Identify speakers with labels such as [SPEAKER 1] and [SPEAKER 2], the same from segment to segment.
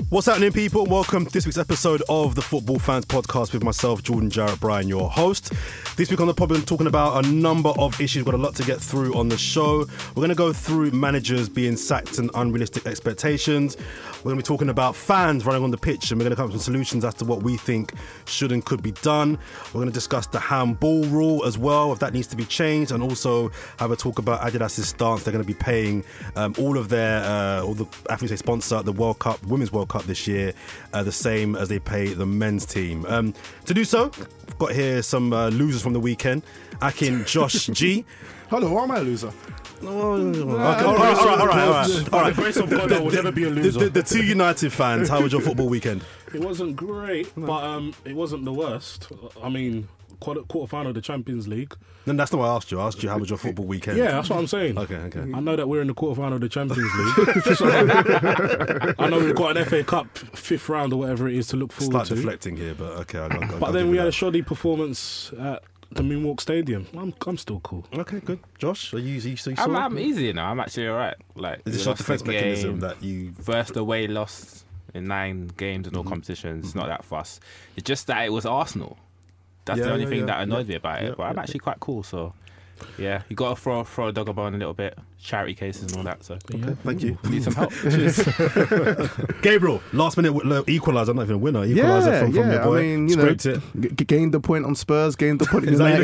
[SPEAKER 1] What's happening, people? Welcome to this week's episode of the Football Fans Podcast with myself, Jordan Jarrett Bryan, your host. This week on the pod, we're talking about a number of issues. We've got a lot to get through on the show. We're going to go through managers being sacked and unrealistic expectations. We're going to be talking about fans running on the pitch, and we're going to come up with some solutions as to what we think should and could be done. We're going to discuss the handball rule as well, if that needs to be changed, and also have a talk about Adidas' stance. They're going to be paying all of their all the athletes they sponsor the World Cup, Women's World Cup this year, the same as they pay the men's team. To do so, I've got here some losers from the weekend. Akin Josh G.
[SPEAKER 2] Hello, why am I a loser?
[SPEAKER 1] All right.
[SPEAKER 2] Grace of God, I will never be a loser.
[SPEAKER 1] The two United fans, how was your football weekend?
[SPEAKER 2] It wasn't great, but it wasn't the worst. I mean, quarter final of the Champions League.
[SPEAKER 1] No, that's not what I asked you. I asked you how was your football weekend.
[SPEAKER 2] Yeah, that's what I'm saying.
[SPEAKER 1] Okay.
[SPEAKER 2] I know that we're in the quarter final of the Champions League. I know we've got an FA Cup fifth round or whatever it is to look forward
[SPEAKER 1] Start
[SPEAKER 2] to.
[SPEAKER 1] deflecting here, but okay.
[SPEAKER 2] But then we had a shoddy performance at the Moonwalk Stadium. I'm still cool.
[SPEAKER 1] Okay, good. Josh, are you sore?
[SPEAKER 3] I'm easy now. I'm actually all right. Like,
[SPEAKER 1] is it your defence mechanism that you
[SPEAKER 3] first away lost in 9 games in all competitions? It's not that fuss. It's just that it was Arsenal. That's the only thing that annoyed me about it. But I'm actually quite cool. So yeah, you got to throw a dog a bone a little bit. Charity cases and all that. So
[SPEAKER 1] okay, thank you.
[SPEAKER 3] Need some help.
[SPEAKER 1] Gabriel, last minute equaliser, not even a winner. Equaliser from your boy.
[SPEAKER 4] I mean,
[SPEAKER 1] scraped it.
[SPEAKER 4] Gained the point on Spurs, gained the point in
[SPEAKER 1] Is that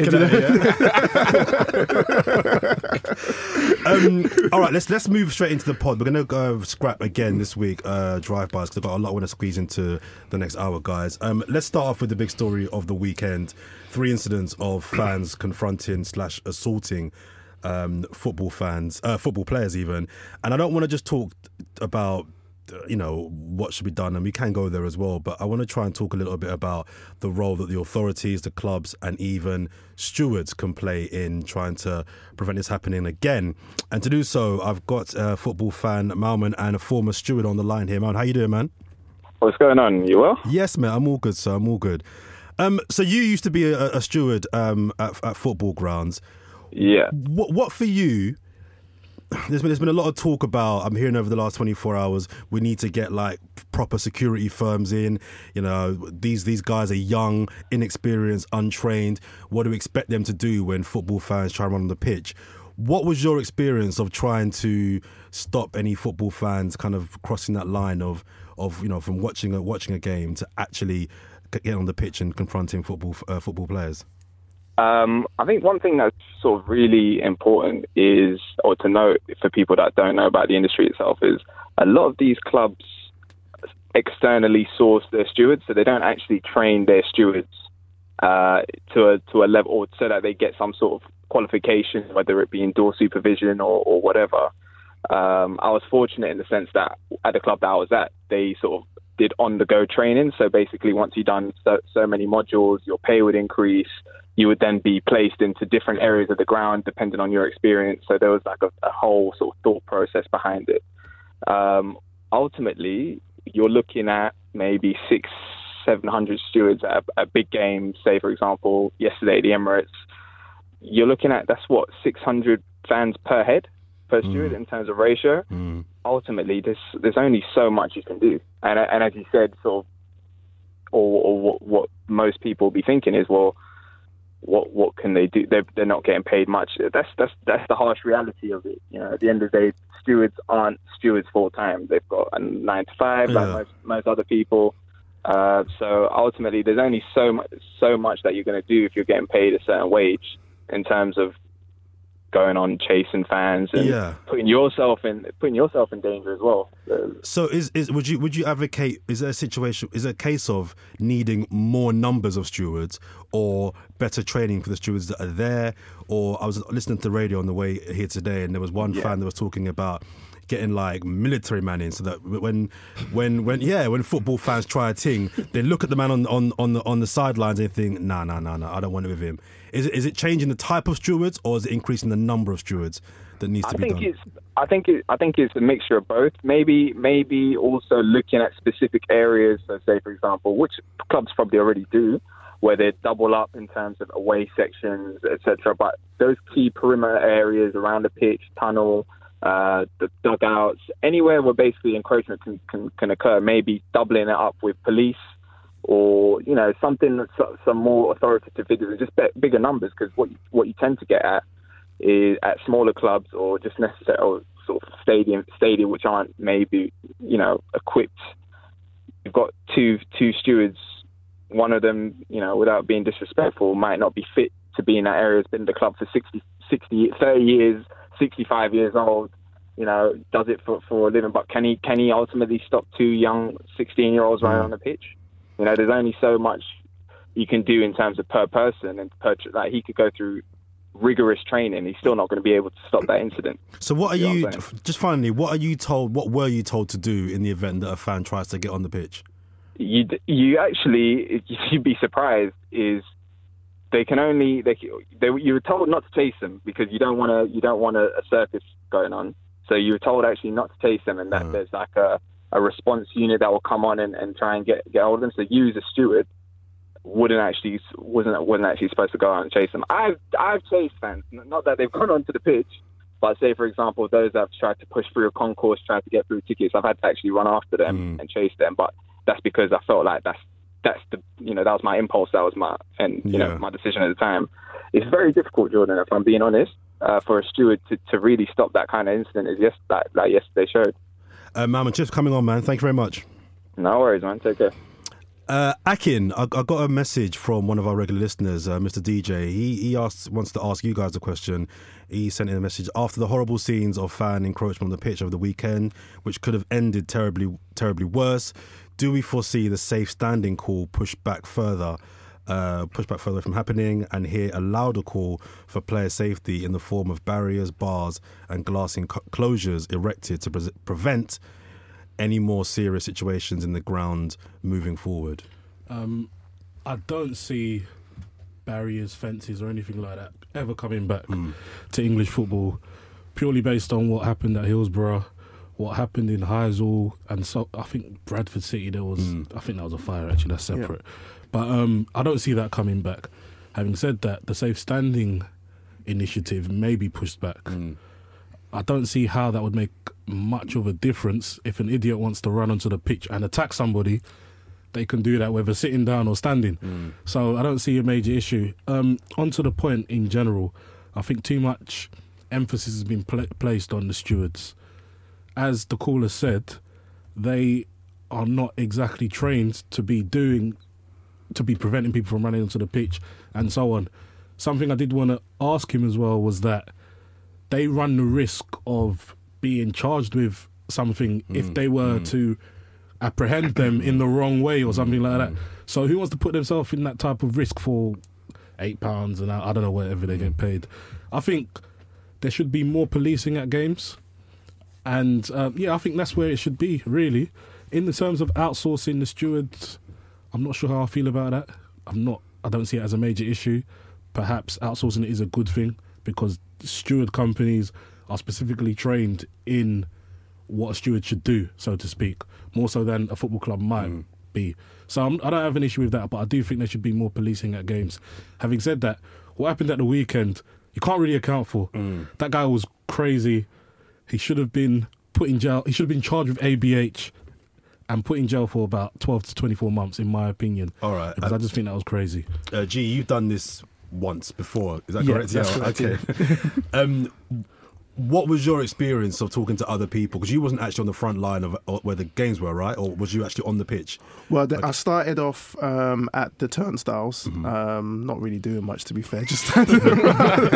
[SPEAKER 1] you looking at it, yeah? All right, let's move straight into the pod. We're going to go scrap again this week, drive-bys, because I've got a lot I want to squeeze into the next hour, guys. Let's start off with the big story of the weekend. 3 incidents of fans confronting / assaulting football players even. And I don't want to just talk about what should be done, and we can go there as well, but I want to try and talk a little bit about the role that the authorities, the clubs, and even stewards can play in trying to prevent this happening again. And to do so, I've got a football fan, Malman, and a former steward on the line here. Man, how you doing, man?
[SPEAKER 5] What's going on? You well?
[SPEAKER 1] Yes, mate, I'm all good, sir. I'm all good. So you used to be a steward at football grounds.
[SPEAKER 5] Yeah.
[SPEAKER 1] What for you? There's been a lot of talk about, I'm hearing over the last 24 hours, we need to get like proper security firms in. These guys are young, inexperienced, untrained. What do we expect them to do when football fans try and run on the pitch? What was your experience of trying to stop any football fans kind of crossing that line of from watching a game to actually get on the pitch and confronting football players?
[SPEAKER 5] I think one thing that's sort of really important is, or to note for people that don't know about the industry itself, is a lot of these clubs externally source their stewards, so they don't actually train their stewards to a level, or so that they get some sort of qualification, whether it be indoor supervision or whatever. I was fortunate in the sense that at the club that I was at, they sort of did on-the-go training. So basically, once you've done so many modules, your pay would increase. You would then be placed into different areas of the ground depending on your experience. So there was like a whole sort of thought process behind it. Ultimately, you're looking at maybe 600-700 stewards at a big game. Say, for example, yesterday at the Emirates, you're looking at, 600 fans per head, per steward in terms of ratio. Ultimately, there's only so much you can do. And as you said, sort of, or what most people will be thinking is, well, what can they do? They're not getting paid much. That's the harsh reality of it. At the end of the day, stewards aren't stewards full time. They've got a 9 to 5 like most other people. So ultimately, there's only so much that you're going to do if you're getting paid a certain wage in terms of going on chasing fans and putting yourself in danger as well.
[SPEAKER 1] So would you advocate, is there a situation, is it a case of needing more numbers of stewards or better training for the stewards that are there? Or I was listening to the radio on the way here today, and there was one fan that was talking about getting like military man in, so that when football fans try a thing, they look at the man on the sidelines and they think, nah, I don't want it with him. Is it changing the type of stewards, or is it increasing the number of stewards that needs to be done?
[SPEAKER 5] I think it's a mixture of both. Maybe also looking at specific areas. So say, for example, which clubs probably already do, where they double up in terms of away sections, etc. But those key perimeter areas around the pitch, tunnel, the dugouts, anywhere where basically encroachment can occur. Maybe doubling it up with police, or something, some more authoritative figures, and just bigger numbers. Because what you tend to get at is at smaller clubs or just necessarily sort of stadium which aren't maybe equipped. You've got two stewards. One of them, without being disrespectful, might not be fit to be in that area. Has been in the club for 30 years, 65 years old. Does it for a living. But can he ultimately stop two young 16-year-olds running on the pitch? There's only so much you can do in terms of per person, and he could go through rigorous training. He's still not going to be able to stop that incident.
[SPEAKER 1] So what were you told to do in the event that a fan tries to get on the pitch? You'd
[SPEAKER 5] be surprised. Is you were told not to chase them because you don't want a circus going on. So you were told actually not to chase them, and that there's like a response unit that will come on and try and get hold of them. So you as a steward wasn't actually supposed to go out and chase them. I've chased fans, not that they've gone onto the pitch, but say for example those that have tried to push through a concourse, tried to get through tickets, I've had to actually run after them and chase them. But that's because I felt like that was my impulse, that was my decision at the time. It's very difficult, Jordan, if I'm being honest, for a steward to really stop that kind of incident as yesterday showed.
[SPEAKER 1] Mam, just coming on, man. Thank you very much.
[SPEAKER 5] No worries, man. Take care.
[SPEAKER 1] Akin, I got a message from one of our regular listeners, Mr. DJ. He wants to ask you guys a question. He sent in a message after the horrible scenes of fan encroachment on the pitch over the weekend, which could have ended terribly, terribly worse. Do we foresee the safe standing call pushed back further from happening, and hear a louder call for player safety in the form of barriers, bars and glass enclosures erected to prevent any more serious situations in the ground moving forward?
[SPEAKER 2] I don't see barriers, fences or anything like that ever coming back to English football, purely based on what happened at Hillsborough, what happened in Heysel, and so I think Bradford City, I think that was a fire actually, that's separate. Yeah. But I don't see that coming back. Having said that, the safe standing initiative may be pushed back. I don't see how that would make much of a difference. If an idiot wants to run onto the pitch and attack somebody, they can do that whether sitting down or standing. So I don't see a major issue. Onto the point in general, I think too much emphasis has been placed on the stewards. As the caller said, they are not exactly trained to be preventing people from running onto the pitch and so on. Something I did want to ask him as well was that they run the risk of being charged with something if they were to apprehend them in the wrong way or something like that. So who wants to put themselves in that type of risk for £8 and I don't know, whatever they get paid? I think there should be more policing at games. And I think that's where it should be, really. In the terms of outsourcing the stewards, I'm not sure how I feel about that. I don't see it as a major issue. Perhaps outsourcing it is a good thing because steward companies are specifically trained in what a steward should do, so to speak, more so than a football club might be. So I don't have an issue with that, but I do think there should be more policing at games. Having said that, what happened at the weekend, you can't really account for. That guy was crazy. He should have been put in jail. He should have been charged with ABH and put in jail for about 12 to 24 months, in my opinion. All right. Because I just think that was crazy.
[SPEAKER 1] G, you've done this once before. Is that correct?
[SPEAKER 2] That's correct.
[SPEAKER 1] Okay. What was your experience of talking to other people? Because you wasn't actually on the front line of where the games were, right? Or was you actually on the pitch?
[SPEAKER 4] Well, I started off at the turnstiles, not really doing much, to be fair, just standing around.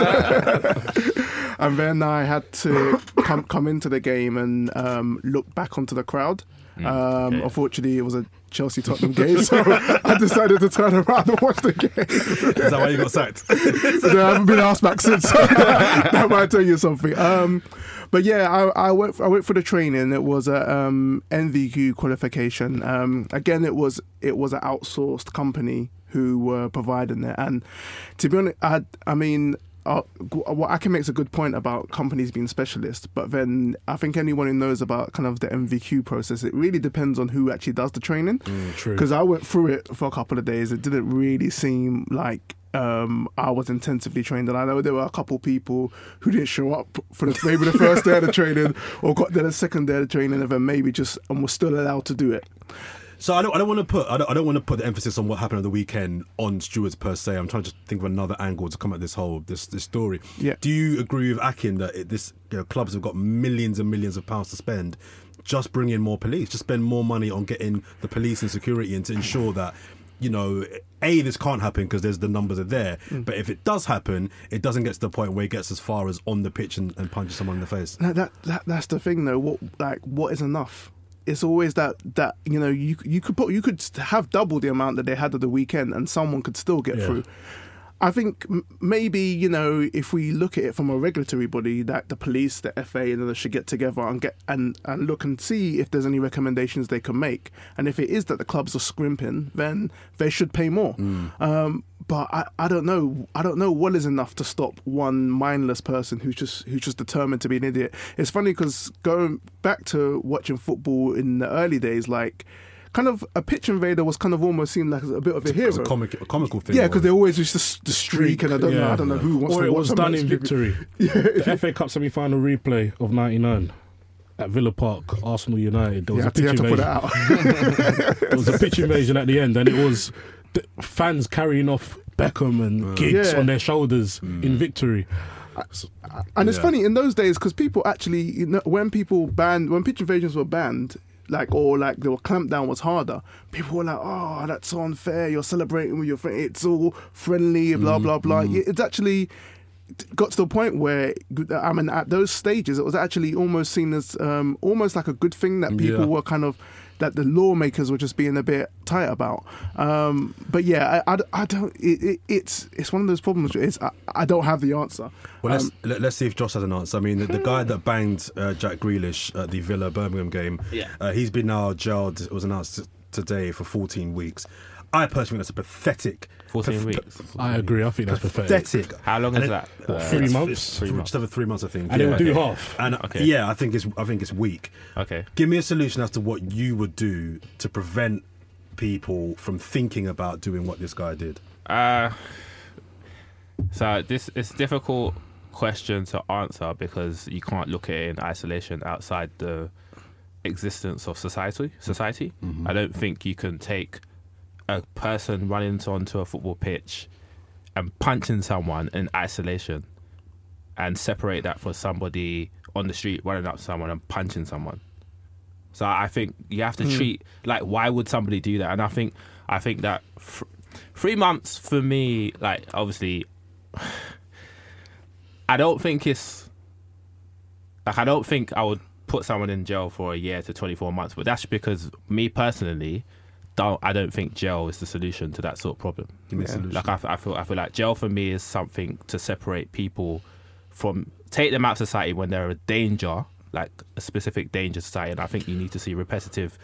[SPEAKER 4] And then I had to come into the game and look back onto the crowd. Unfortunately, it was a Chelsea-Tottenham game, so I decided to turn around and watch the game.
[SPEAKER 1] Is that why you got sacked?
[SPEAKER 4] So I haven't been asked back since. So that might tell you something. But yeah, I went for the training. It was a NVQ qualification. Again, it was an outsourced company who were providing it. And to be honest, I mean, what Akin makes a good point about companies being specialists, but then I think anyone who knows about kind of the MVQ process, it really depends on who actually does the training.
[SPEAKER 2] True.
[SPEAKER 4] Because I went through it for a couple of days. It didn't really seem like I was intensively trained, and I know there were a couple people who didn't show up for maybe the first day of the training, or got there the second day of the training, and then maybe just and were still allowed to do it.
[SPEAKER 1] So I don't want to put the emphasis on what happened on the weekend on stewards per se. I'm trying to think of another angle to come at this story.
[SPEAKER 4] Yeah.
[SPEAKER 1] Do you agree with Akin that clubs have got millions and millions of pounds to spend? Just bring in more police. Just spend more money on getting the police and security and to ensure that, this can't happen because the numbers are there. But if it does happen, it doesn't get to the point where it gets as far as on the pitch and punches someone in the face.
[SPEAKER 4] That's the thing, though. What is enough? It's always that you could have double the amount that they had at the weekend, and someone could still get through. I think maybe, if we look at it from a regulatory body, that the police, the FA, and they should get together and look and see if there's any recommendations they can make. And if it is that the clubs are scrimping, then they should pay more. But I don't know. I don't know what is enough to stop one mindless person who's just determined to be an idiot. It's funny because going back to watching football in the early days, kind of a pitch invader was kind of almost seemed like a bit of a hero.
[SPEAKER 1] It's a comical thing.
[SPEAKER 4] Yeah, because they always used the streak, and I don't know who wants to watch.
[SPEAKER 2] Or it was done in victory. The FA Cup semi-final replay of '99 at Villa Park, Arsenal United. There was a pitch invasion. There was a pitch invasion at the end, and it was fans carrying off Beckham and Giggs on their shoulders in victory.
[SPEAKER 4] And it's funny in those days because people actually, when pitch invasions were banned, the clampdown was harder, people were like, oh, that's so unfair, you're celebrating with your friend, it's all friendly, blah blah blah. It's actually got to the point where, at those stages it was actually almost seen as almost like a good thing that people were kind of, that the lawmakers were just being a bit tight about. But yeah, I don't. It's one of those problems. I don't have the answer.
[SPEAKER 1] Well, let's see if Josh has an answer. I mean, the guy that banged Jack Grealish at the Villa Birmingham game, he's been now jailed. It was announced today for 14 weeks. I personally think that's a pathetic.
[SPEAKER 3] 14 weeks.
[SPEAKER 2] I agree. I think that's pathetic.
[SPEAKER 3] How long is that?
[SPEAKER 2] 3 months.
[SPEAKER 1] Just over 3 months, I think.
[SPEAKER 2] And it will do half.
[SPEAKER 1] And I think it's weak.
[SPEAKER 3] Okay.
[SPEAKER 1] Give me a solution as to what you would do to prevent people from thinking about doing what this guy did.
[SPEAKER 3] So this is a difficult question to answer because you can't look at it in isolation outside the existence of society. I don't think you can take a person running onto a football pitch and punching someone in isolation and separate that from somebody on the street running up to someone and punching someone. So I think you have to treat, why would somebody do that? And I think that 3 months for me, obviously, I don't think I would put someone in jail for a year to 24 months, but that's because me personally, I don't think jail is the solution to that sort of problem. I feel like jail for me is something to separate people from, take them out of society when they're a danger, like a specific danger to society. And I think you need to see repetitive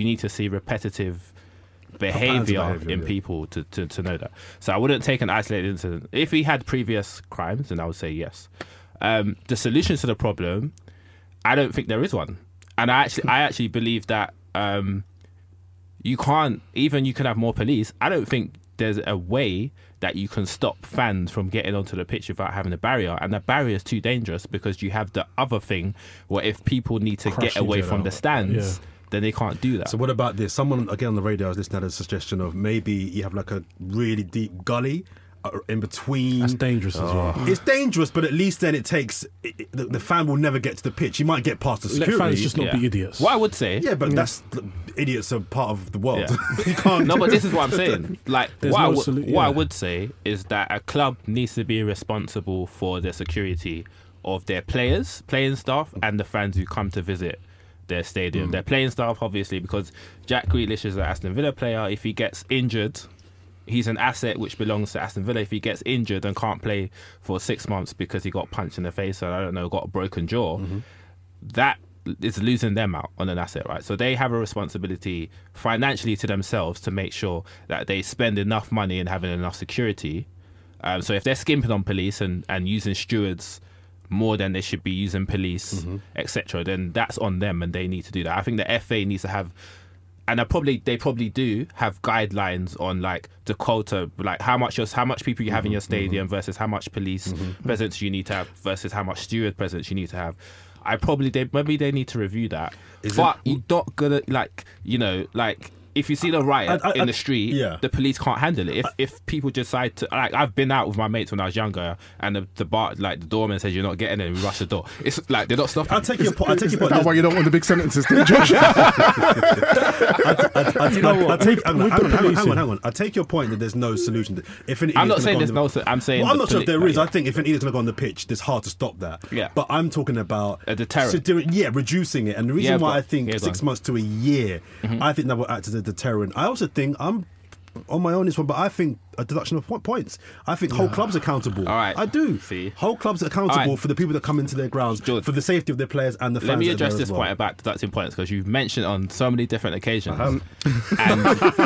[SPEAKER 3] behaviour in people to know that. So I wouldn't take an isolated incident. If he had previous crimes, then I would say yes. The solution to the problem, I don't think there is one. And I actually believe that you can have more police. I don't think there's a way that you can stop fans from getting onto the pitch without having a barrier. And the barrier is too dangerous because you have the other thing where if people need to get away from the stands, then they can't do that.
[SPEAKER 1] So what about this? Someone, again on the radio, I was listening to a suggestion of maybe you have a really deep gully in between.
[SPEAKER 2] That's dangerous as well.
[SPEAKER 1] It's dangerous, but at least then it takes the fan will never get to the pitch. He might get past the security.
[SPEAKER 2] Let fans just not be idiots.
[SPEAKER 3] What I would say,
[SPEAKER 1] that's idiots are part of the world.
[SPEAKER 3] Yeah.
[SPEAKER 1] You can't.
[SPEAKER 3] No, but this is what I'm saying. What I would say is that a club needs to be responsible for the security of their players, playing staff, and the fans who come to visit their stadium. Their playing staff, obviously, because Jack Grealish is an Aston Villa player. If he gets injured, he's an asset which belongs to Aston Villa. If he gets injured and can't play for 6 months because he got punched in the face and got a broken jaw, that is losing them out on an asset, right? So they have a responsibility financially to themselves to make sure that they spend enough money and having enough security. So if they're skimping on police and using stewards more than they should be using police, etc., then that's on them and they need to do that. I think the FA needs to have they probably do have guidelines on like the quota, like how much people you have in your stadium versus how much police presence you need to have versus how much steward presence you need to have. Maybe they need to review that. But you're not gonna if you see the riot in the street, the police can't handle it. If people decide to, like, I've been out with my mates when I was younger, and the bar, like the doorman says you're not getting in, we rush the door. It's like they're not stopping.
[SPEAKER 1] I'll take your point.
[SPEAKER 4] That's why you don't want the big sentences, then, Josh.
[SPEAKER 1] Hang on. I take your point that there's no solution.
[SPEAKER 3] I'm not saying there's no. I'm saying
[SPEAKER 1] I'm not sure if there is. I think if an idiot's going to go on the pitch, it's hard to stop that.
[SPEAKER 3] Yeah.
[SPEAKER 1] But I'm talking about
[SPEAKER 3] a deterrent.
[SPEAKER 1] Reducing it, and the reason why I think 6 months to a year, I think that will act as a deterrent. I also think I'm on my own this one, but I think a deduction of points. I think whole clubs accountable.
[SPEAKER 3] All right.
[SPEAKER 1] I do.
[SPEAKER 3] See?
[SPEAKER 1] Whole clubs accountable for the people that come into their grounds, for the safety of their players and the fans.
[SPEAKER 3] Let me address this point about deducting points, because you've mentioned on so many different occasions, and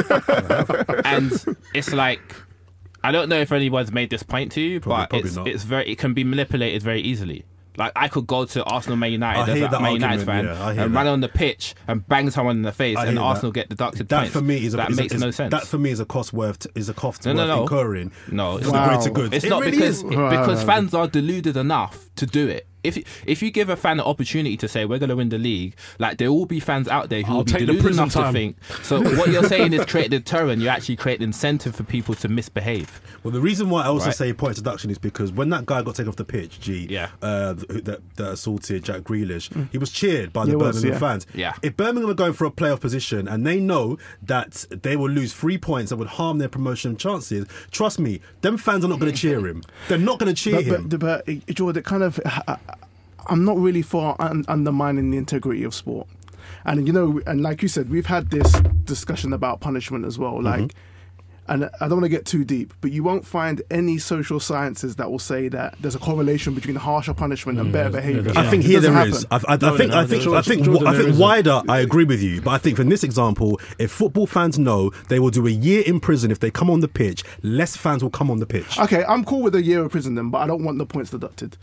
[SPEAKER 3] it's like, I don't know if anyone's made this point to you, but it can be manipulated very easily. Like, I could go to Arsenal Man United as a Man United fan and run on the pitch and bang someone in the face, and Arsenal get deducted points.
[SPEAKER 1] For me makes
[SPEAKER 3] no sense.
[SPEAKER 1] That for me is a cost worth incurring.
[SPEAKER 3] No,
[SPEAKER 1] it's not. Greater good.
[SPEAKER 3] It's not because fans are deluded enough to do it. If you give a fan an opportunity to say we're going to win the league, like, there will be fans out there who will be deluded enough to think. So what you're saying is create a deterrent. You actually create an incentive for people to misbehave.
[SPEAKER 1] Well, the reason why I also say point deduction is because when that guy got taken off the pitch, that assaulted Jack Grealish, he was cheered by the Birmingham fans.
[SPEAKER 3] Yeah.
[SPEAKER 1] If Birmingham are going for a playoff position and they know that they will lose 3 points that would harm their promotion chances, trust me, them fans are not going to cheer him. They're not going to cheer him.
[SPEAKER 4] But Jordan, kind of, I'm not really for undermining the integrity of sport. And, and like you said, we've had this discussion about punishment as well. Like, and I don't want to get too deep, but you won't find any social sciences that will say that there's a correlation between harsher punishment and better behaviour.
[SPEAKER 1] I think here there is. I think wider, I agree with you. But I think in this example, if football fans know they will do a year in prison if they come on the pitch, less fans will come on the pitch.
[SPEAKER 4] Okay, I'm cool with a year of prison then, but I don't want the points deducted.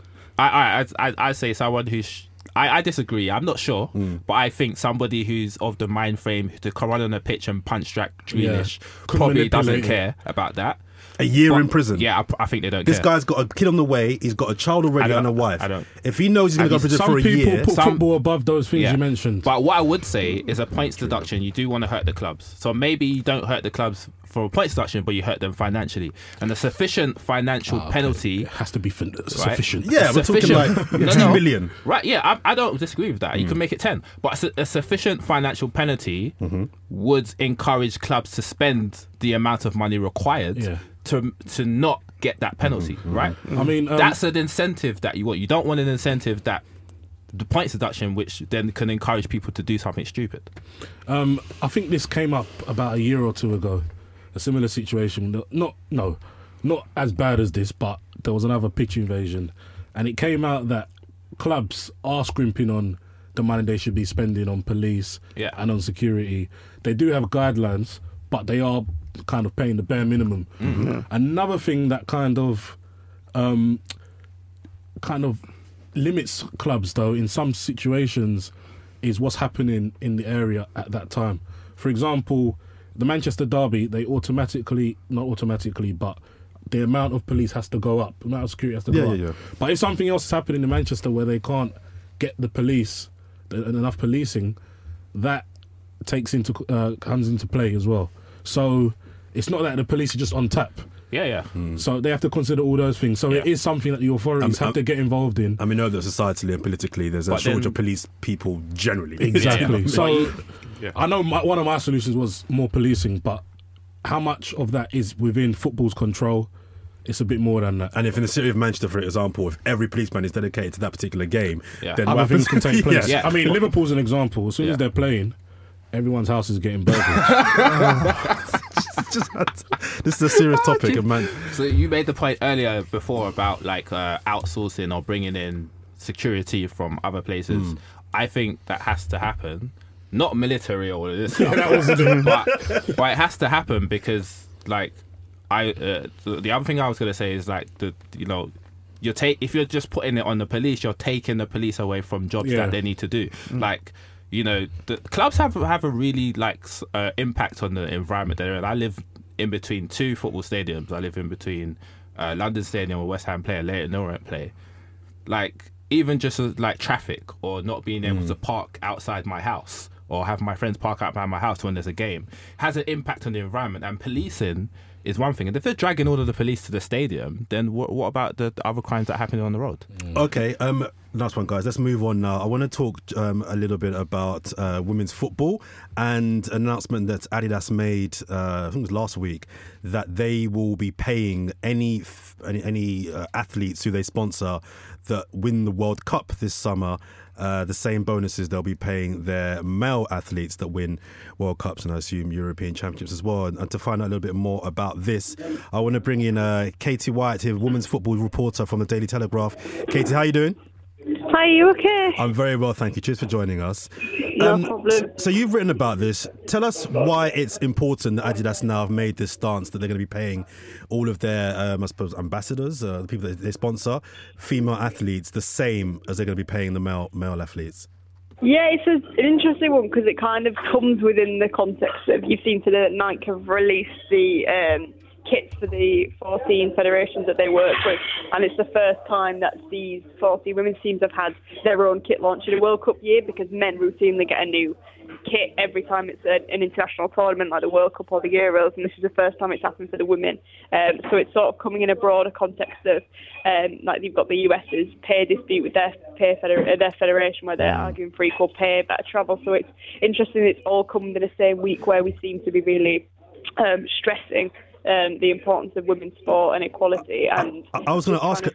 [SPEAKER 3] I say someone who's. I disagree. I'm not sure, but I think somebody who's of the mind frame to come run on a pitch and punch Jack Grealish probably doesn't care about that.
[SPEAKER 1] A year in prison.
[SPEAKER 3] Yeah, I think they don't.
[SPEAKER 1] This guy's got a kid on the way. He's got a child already and a wife.
[SPEAKER 3] I don't.
[SPEAKER 1] If he knows he's going to go to prison for a year,
[SPEAKER 2] some people put football above those things you mentioned.
[SPEAKER 3] But what I would say is a points deduction. You do want to hurt the clubs, so maybe you don't hurt the clubs for a points deduction, but you hurt them financially. And a sufficient financial penalty
[SPEAKER 2] has to be sufficient.
[SPEAKER 1] Yeah, we're talking like 2 million.
[SPEAKER 3] Right? Yeah, I don't disagree with that. You can make it 10, but a sufficient financial penalty would encourage clubs to spend the amount of money required to not get that penalty, right?
[SPEAKER 2] I mean,
[SPEAKER 3] that's an incentive that you want. You don't want an incentive that the points deduction, which then can encourage people to do something stupid.
[SPEAKER 2] I think this came up about a year or two ago. A similar situation, not as bad as this, but there was another pitch invasion, and it came out that clubs are scrimping on the money they should be spending on police and on security. They do have guidelines, but they are kind of paying the bare minimum. Another thing that kind of limits clubs, though, in some situations, is what's happening in the area at that time. For example, the Manchester derby, not automatically, but the amount of police has to go up, the amount of security has to go up. Yeah. But if something else is happening in Manchester where they can't get the police, enough policing, that comes into play as well. So it's not that the police are just on tap.
[SPEAKER 3] Yeah.
[SPEAKER 2] So they have to consider all those things. So it is something that the authorities have to get involved in.
[SPEAKER 1] I mean, know that societally and politically there's a shortage of police people generally.
[SPEAKER 2] Exactly. So I know one of my solutions was more policing, but how much of that is within football's control? It's a bit more than that.
[SPEAKER 1] And if in the city of Manchester, for example, if every policeman is dedicated to that particular game, then
[SPEAKER 2] other things can take place.
[SPEAKER 3] Yeah.
[SPEAKER 2] I mean, Liverpool's an example. As soon as they're playing, everyone's house is getting burgled.
[SPEAKER 1] This is a serious topic, man.
[SPEAKER 3] So you made the point earlier before about like outsourcing or bringing in security from other places. I think that has to happen. Not military or all of this stuff, but it has to happen because, like, the other thing I was going to say is like if you're just putting it on the police, you're taking the police away from jobs that they need to do. Like, you know, the clubs have a really impact on the environment there. And I live in between two football stadiums. I live in between London Stadium where West Ham play and Leyton Orient play. Like, even just like traffic or not being able to park outside my house or have my friends park out by my house when there's a game has an impact on the environment. And policing is one thing. And if they're dragging all of the police to the stadium, then what about the other crimes that are happening on the road?
[SPEAKER 1] Okay, last one, guys. Let's move on now. I want to talk a little bit about women's football and an announcement that Adidas made, I think it was last week, that they will be paying any athletes who they sponsor that win the World Cup this summer the same bonuses they'll be paying their male athletes that win World Cups and I assume European Championships as well. And to find out a little bit more about this, I want to bring in Katie Wyatt here, women's football reporter from the Daily Telegraph. Katie, how are you doing?
[SPEAKER 6] Hi, you okay?
[SPEAKER 1] I'm very well, thank you. Cheers for joining us.
[SPEAKER 6] No problem.
[SPEAKER 1] So you've written about this. Tell us why it's important that Adidas now have made this stance that they're going to be paying all of their, I suppose, ambassadors, the people that they sponsor, female athletes, the same as they're going to be paying the male athletes.
[SPEAKER 6] Yeah, it's an interesting one because it kind of comes within the context of, you've seen today that Nike have released the kits for the 14 federations that they work with, and it's the first time that these 14 women's teams have had their own kit launch in a World Cup year, because men routinely get a new kit every time it's an international tournament like the World Cup or the Euros, and this is the first time it's happened for the women. So it's sort of coming in a broader context of like you've got the US's pay dispute with their federation where they're arguing for equal pay, better travel. So it's interesting it's all coming in the same week where we seem to be really stressing the importance of women's sport and equality. And I was going to ask.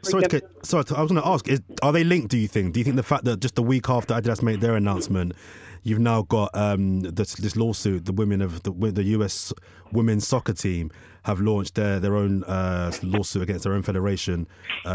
[SPEAKER 1] I was going to ask: are they linked? Do you think? Do you think the fact that just a week after Adidas made their announcement, you've now got this lawsuit? The women of the US women's soccer team have launched their own lawsuit against their own federation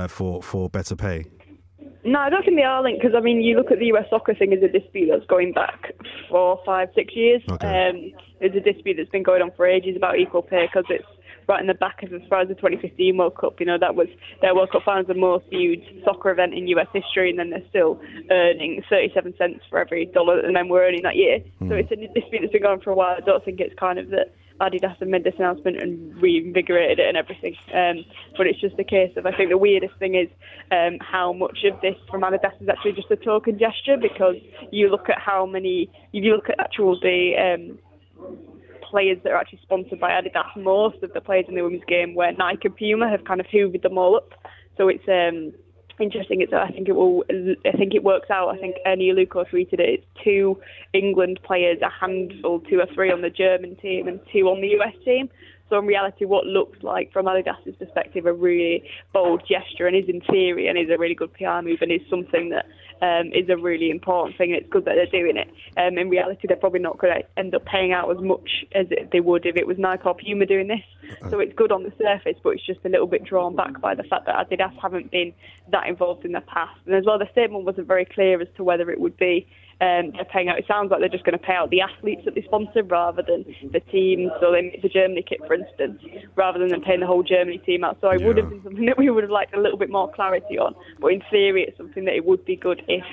[SPEAKER 1] for better pay.
[SPEAKER 6] No, I don't think they are linked, because, I mean, you look at the US soccer thing as a dispute that's going back 4, 5, 6 years.
[SPEAKER 1] Okay.
[SPEAKER 6] It's a dispute that's been going on for ages about equal pay, because it's right in the back of, as far as the 2015 World Cup, you know, that was their World Cup finals, the most viewed soccer event in US history, and then they're still earning 37 cents for every dollar that the men were earning that year. So it's a dispute that's been going on for a while. I don't think it's kind of that Adidas have made this announcement and reinvigorated it and everything. But it's just a case of, I think the weirdest thing is how much of this from Adidas is actually just a token gesture, because you look at how many, if you look at the players that are actually sponsored by Adidas, most of the players in the women's game where Nike and Puma have kind of hoovered them all up. So it's interesting. I think it works out. I think Ernie Luco tweeted it. It's 2 England players, a handful, 2 or 3 on the German team, and 2 on the US team. So in reality, what looks like, from Adidas's perspective, a really bold gesture, and is in theory and is a really good PR move, and is something that is a really important thing, and it's good that they're doing it. In reality, they're probably not going to end up paying out as much as they would if it was Nike or Puma doing this. So it's good on the surface, but it's just a little bit drawn back by the fact that Adidas haven't been that involved in the past. And as well, the statement wasn't very clear as to whether it would be they're paying out. It sounds like they're just going to pay out the athletes that they sponsor rather than the teams. So they make the Germany kit, for instance, rather than them paying the whole Germany team out. So it would have been something that we would have liked a little bit more clarity on. But in theory, it's something that it would be good if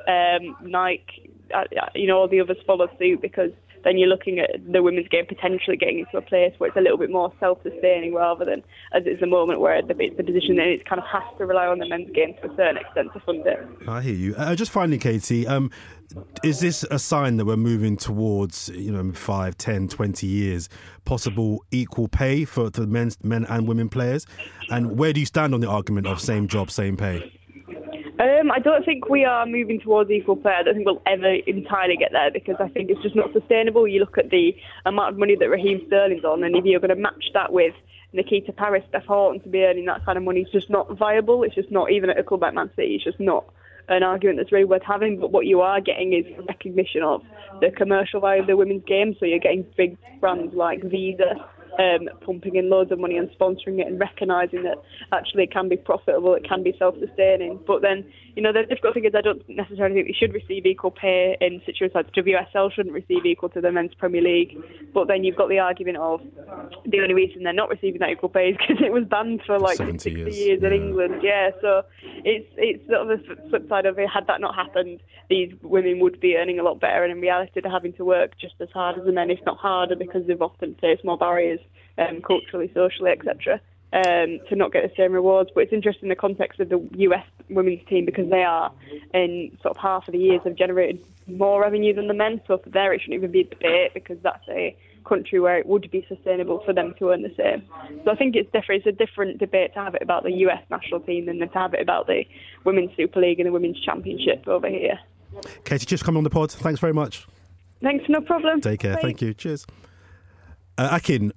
[SPEAKER 6] Nike, all the others follow suit, because then you're looking at the women's game potentially getting into a place where it's a little bit more self-sustaining, rather than as it's the moment where it's the position that it kind of has to rely on the men's game to a certain extent to fund it.
[SPEAKER 1] I hear you. Just finally, Katie, is this a sign that we're moving towards, 5, 10, 20 years, possible equal pay for the men and women players? And where do you stand on the argument of same job, same pay?
[SPEAKER 6] I don't think we are moving towards equal pay. I don't think we'll ever entirely get there, because I think it's just not sustainable. You look at the amount of money that Raheem Sterling's on, and if you're going to match that with Nikita Paris, Steph Houghton, to be earning that kind of money, it's just not viable. It's just not, even at a club like Man City, it's just not an argument that's really worth having. But what you are getting is recognition of the commercial value of the women's game. So you're getting big brands like Visa pumping in loads of money and sponsoring it and recognising that actually it can be profitable, it can be self-sustaining. But then, the difficult thing is I don't necessarily think they should receive equal pay in situations like WSL shouldn't receive equal to the Men's Premier League. But then you've got the argument of the only reason they're not receiving that equal pay is because it was banned for 60 years in England. Yeah, so it's sort of the flip side of it. Had that not happened, these women would be earning a lot better, and in reality they're having to work just as hard as the men, if not harder, because they've often faced more barriers culturally, socially, etc., to not get the same rewards. But it's interesting in the context of the US women's team, because they are, in sort of half of the years, have generated more revenue than the men. So for there, it shouldn't even be a debate, because that's a country where it would be sustainable for them to earn the same. So I think it's different. It's a different debate to have it about the US national team than to have it about the Women's Super League and the Women's Championship over here.
[SPEAKER 1] Katie, just coming on the pod. Thanks very much.
[SPEAKER 6] Thanks, no problem.
[SPEAKER 1] Take care.
[SPEAKER 6] Bye.
[SPEAKER 1] Thank you. Cheers. Akin,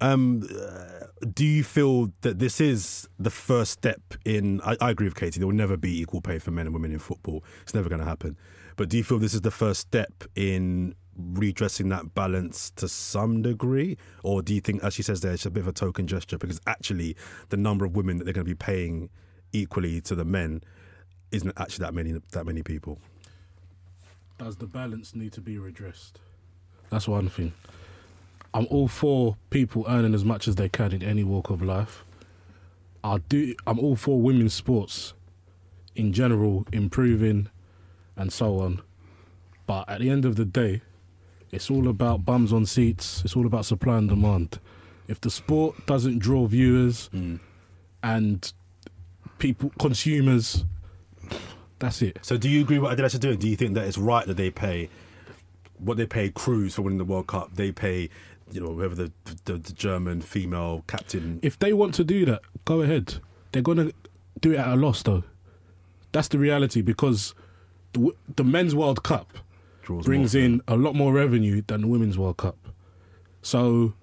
[SPEAKER 1] do you feel that this is the first step in... I agree with Katie, there will never be equal pay for men and women in football. It's never going to happen. But do you feel this is the first step in redressing that balance to some degree? Or do you think, as she says there, it's a bit of a token gesture, because actually the number of women that they're going to be paying equally to the men isn't actually that many people?
[SPEAKER 2] Does the balance need to be redressed? That's one thing. I'm all for people earning as much as they can in any walk of life. I'm all for women's sports in general improving and so on. But at the end of the day, it's all about bums on seats. It's all about supply and demand. If the sport doesn't draw viewers and consumers, that's it.
[SPEAKER 1] So do you agree with what Adidas are doing? Do you think that it's right that they pay what they pay Cruz for winning the World Cup? They pay, whoever the German female captain.
[SPEAKER 2] If they want to do that, go ahead. They're going to do it at a loss, though. That's the reality, because the Men's World Cup brings in a lot more revenue than the Women's World Cup. So,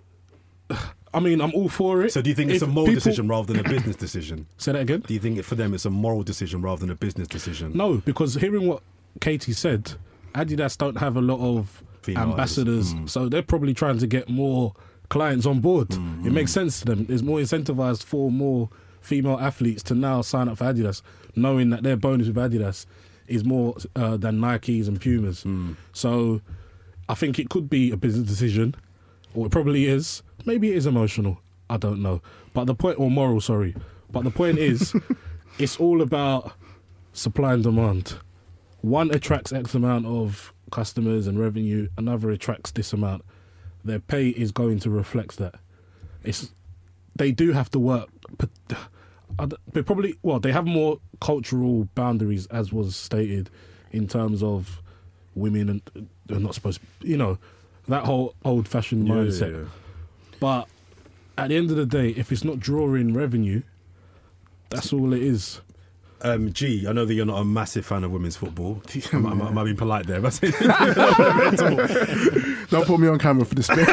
[SPEAKER 2] I mean, I'm all for it.
[SPEAKER 1] So do you think it's a moral decision rather than a business decision?
[SPEAKER 2] Say that again?
[SPEAKER 1] Do you think for them it's a moral decision rather than a business decision?
[SPEAKER 2] No, because hearing what Katie said, Adidas don't have a lot of female ambassadors, so they're probably trying to get more clients on board. It makes sense to them. It's more incentivized for more female athletes to now sign up for Adidas, knowing that their bonus with Adidas is more than Nikes and Pumas. So I think it could be a business decision, or it probably is. Maybe it is emotional. I don't know. But the point, or moral, sorry. But the point is, it's all about supply and demand. One attracts X amount of customers and revenue, another attracts this amount. Their pay is going to reflect that. They do have to work, but they have more cultural boundaries, as was stated, in terms of women and they're not supposed to, that whole old-fashioned mindset. Yeah. But at the end of the day, if it's not drawing revenue, that's all it is.
[SPEAKER 1] G, I know that you're not a massive fan of women's football. Am I being polite there? Don't
[SPEAKER 4] put me on camera for this bit.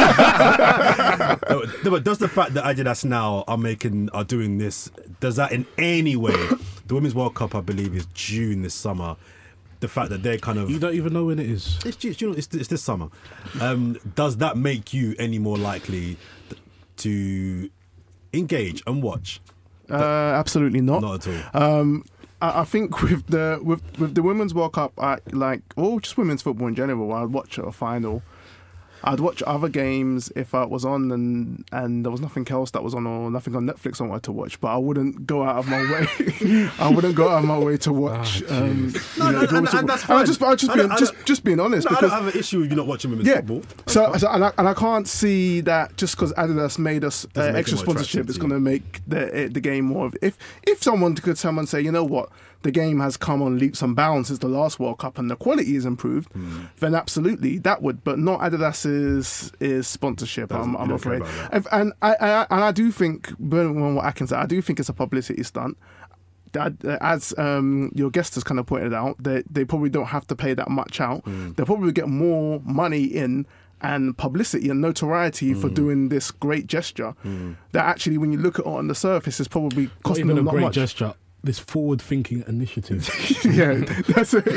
[SPEAKER 1] No, but does the fact that Adidas now are doing this, does that in any way, the Women's World Cup, I believe, is June this summer, the fact that they're kind of...
[SPEAKER 2] You don't even know when it is.
[SPEAKER 1] It's this summer. Does that make you any more likely to engage and watch?
[SPEAKER 4] Absolutely not.
[SPEAKER 1] Not at all.
[SPEAKER 4] I think with the Women's World Cup, just women's football in general, I'd watch a final. I'd watch other games if I was on and there was nothing else that was on, or nothing on Netflix I wanted to watch. But I wouldn't go out of my way. I wouldn't go out of my way to watch.
[SPEAKER 1] And that's fine.
[SPEAKER 4] Just being honest.
[SPEAKER 1] Because I don't have an issue with you not watching women's football.
[SPEAKER 4] And I can't see that just because Adidas made us extra sponsorship, it's going to make the game more of. If someone could say, you know what, the game has come on leaps and bounds since the last World Cup and the quality is improved, then absolutely that would, but not Adidas's sponsorship. I'm afraid, and I do think, on what Akin said, I do think it's a publicity stunt. As your guest has kind of pointed out, they probably don't have to pay that much out. They'll probably get more money in and publicity and notoriety for doing this great gesture. That actually, when you look at it on the surface, is probably costing them not much.
[SPEAKER 2] Gesture. this forward-thinking initiative.
[SPEAKER 4] Yeah, that's it.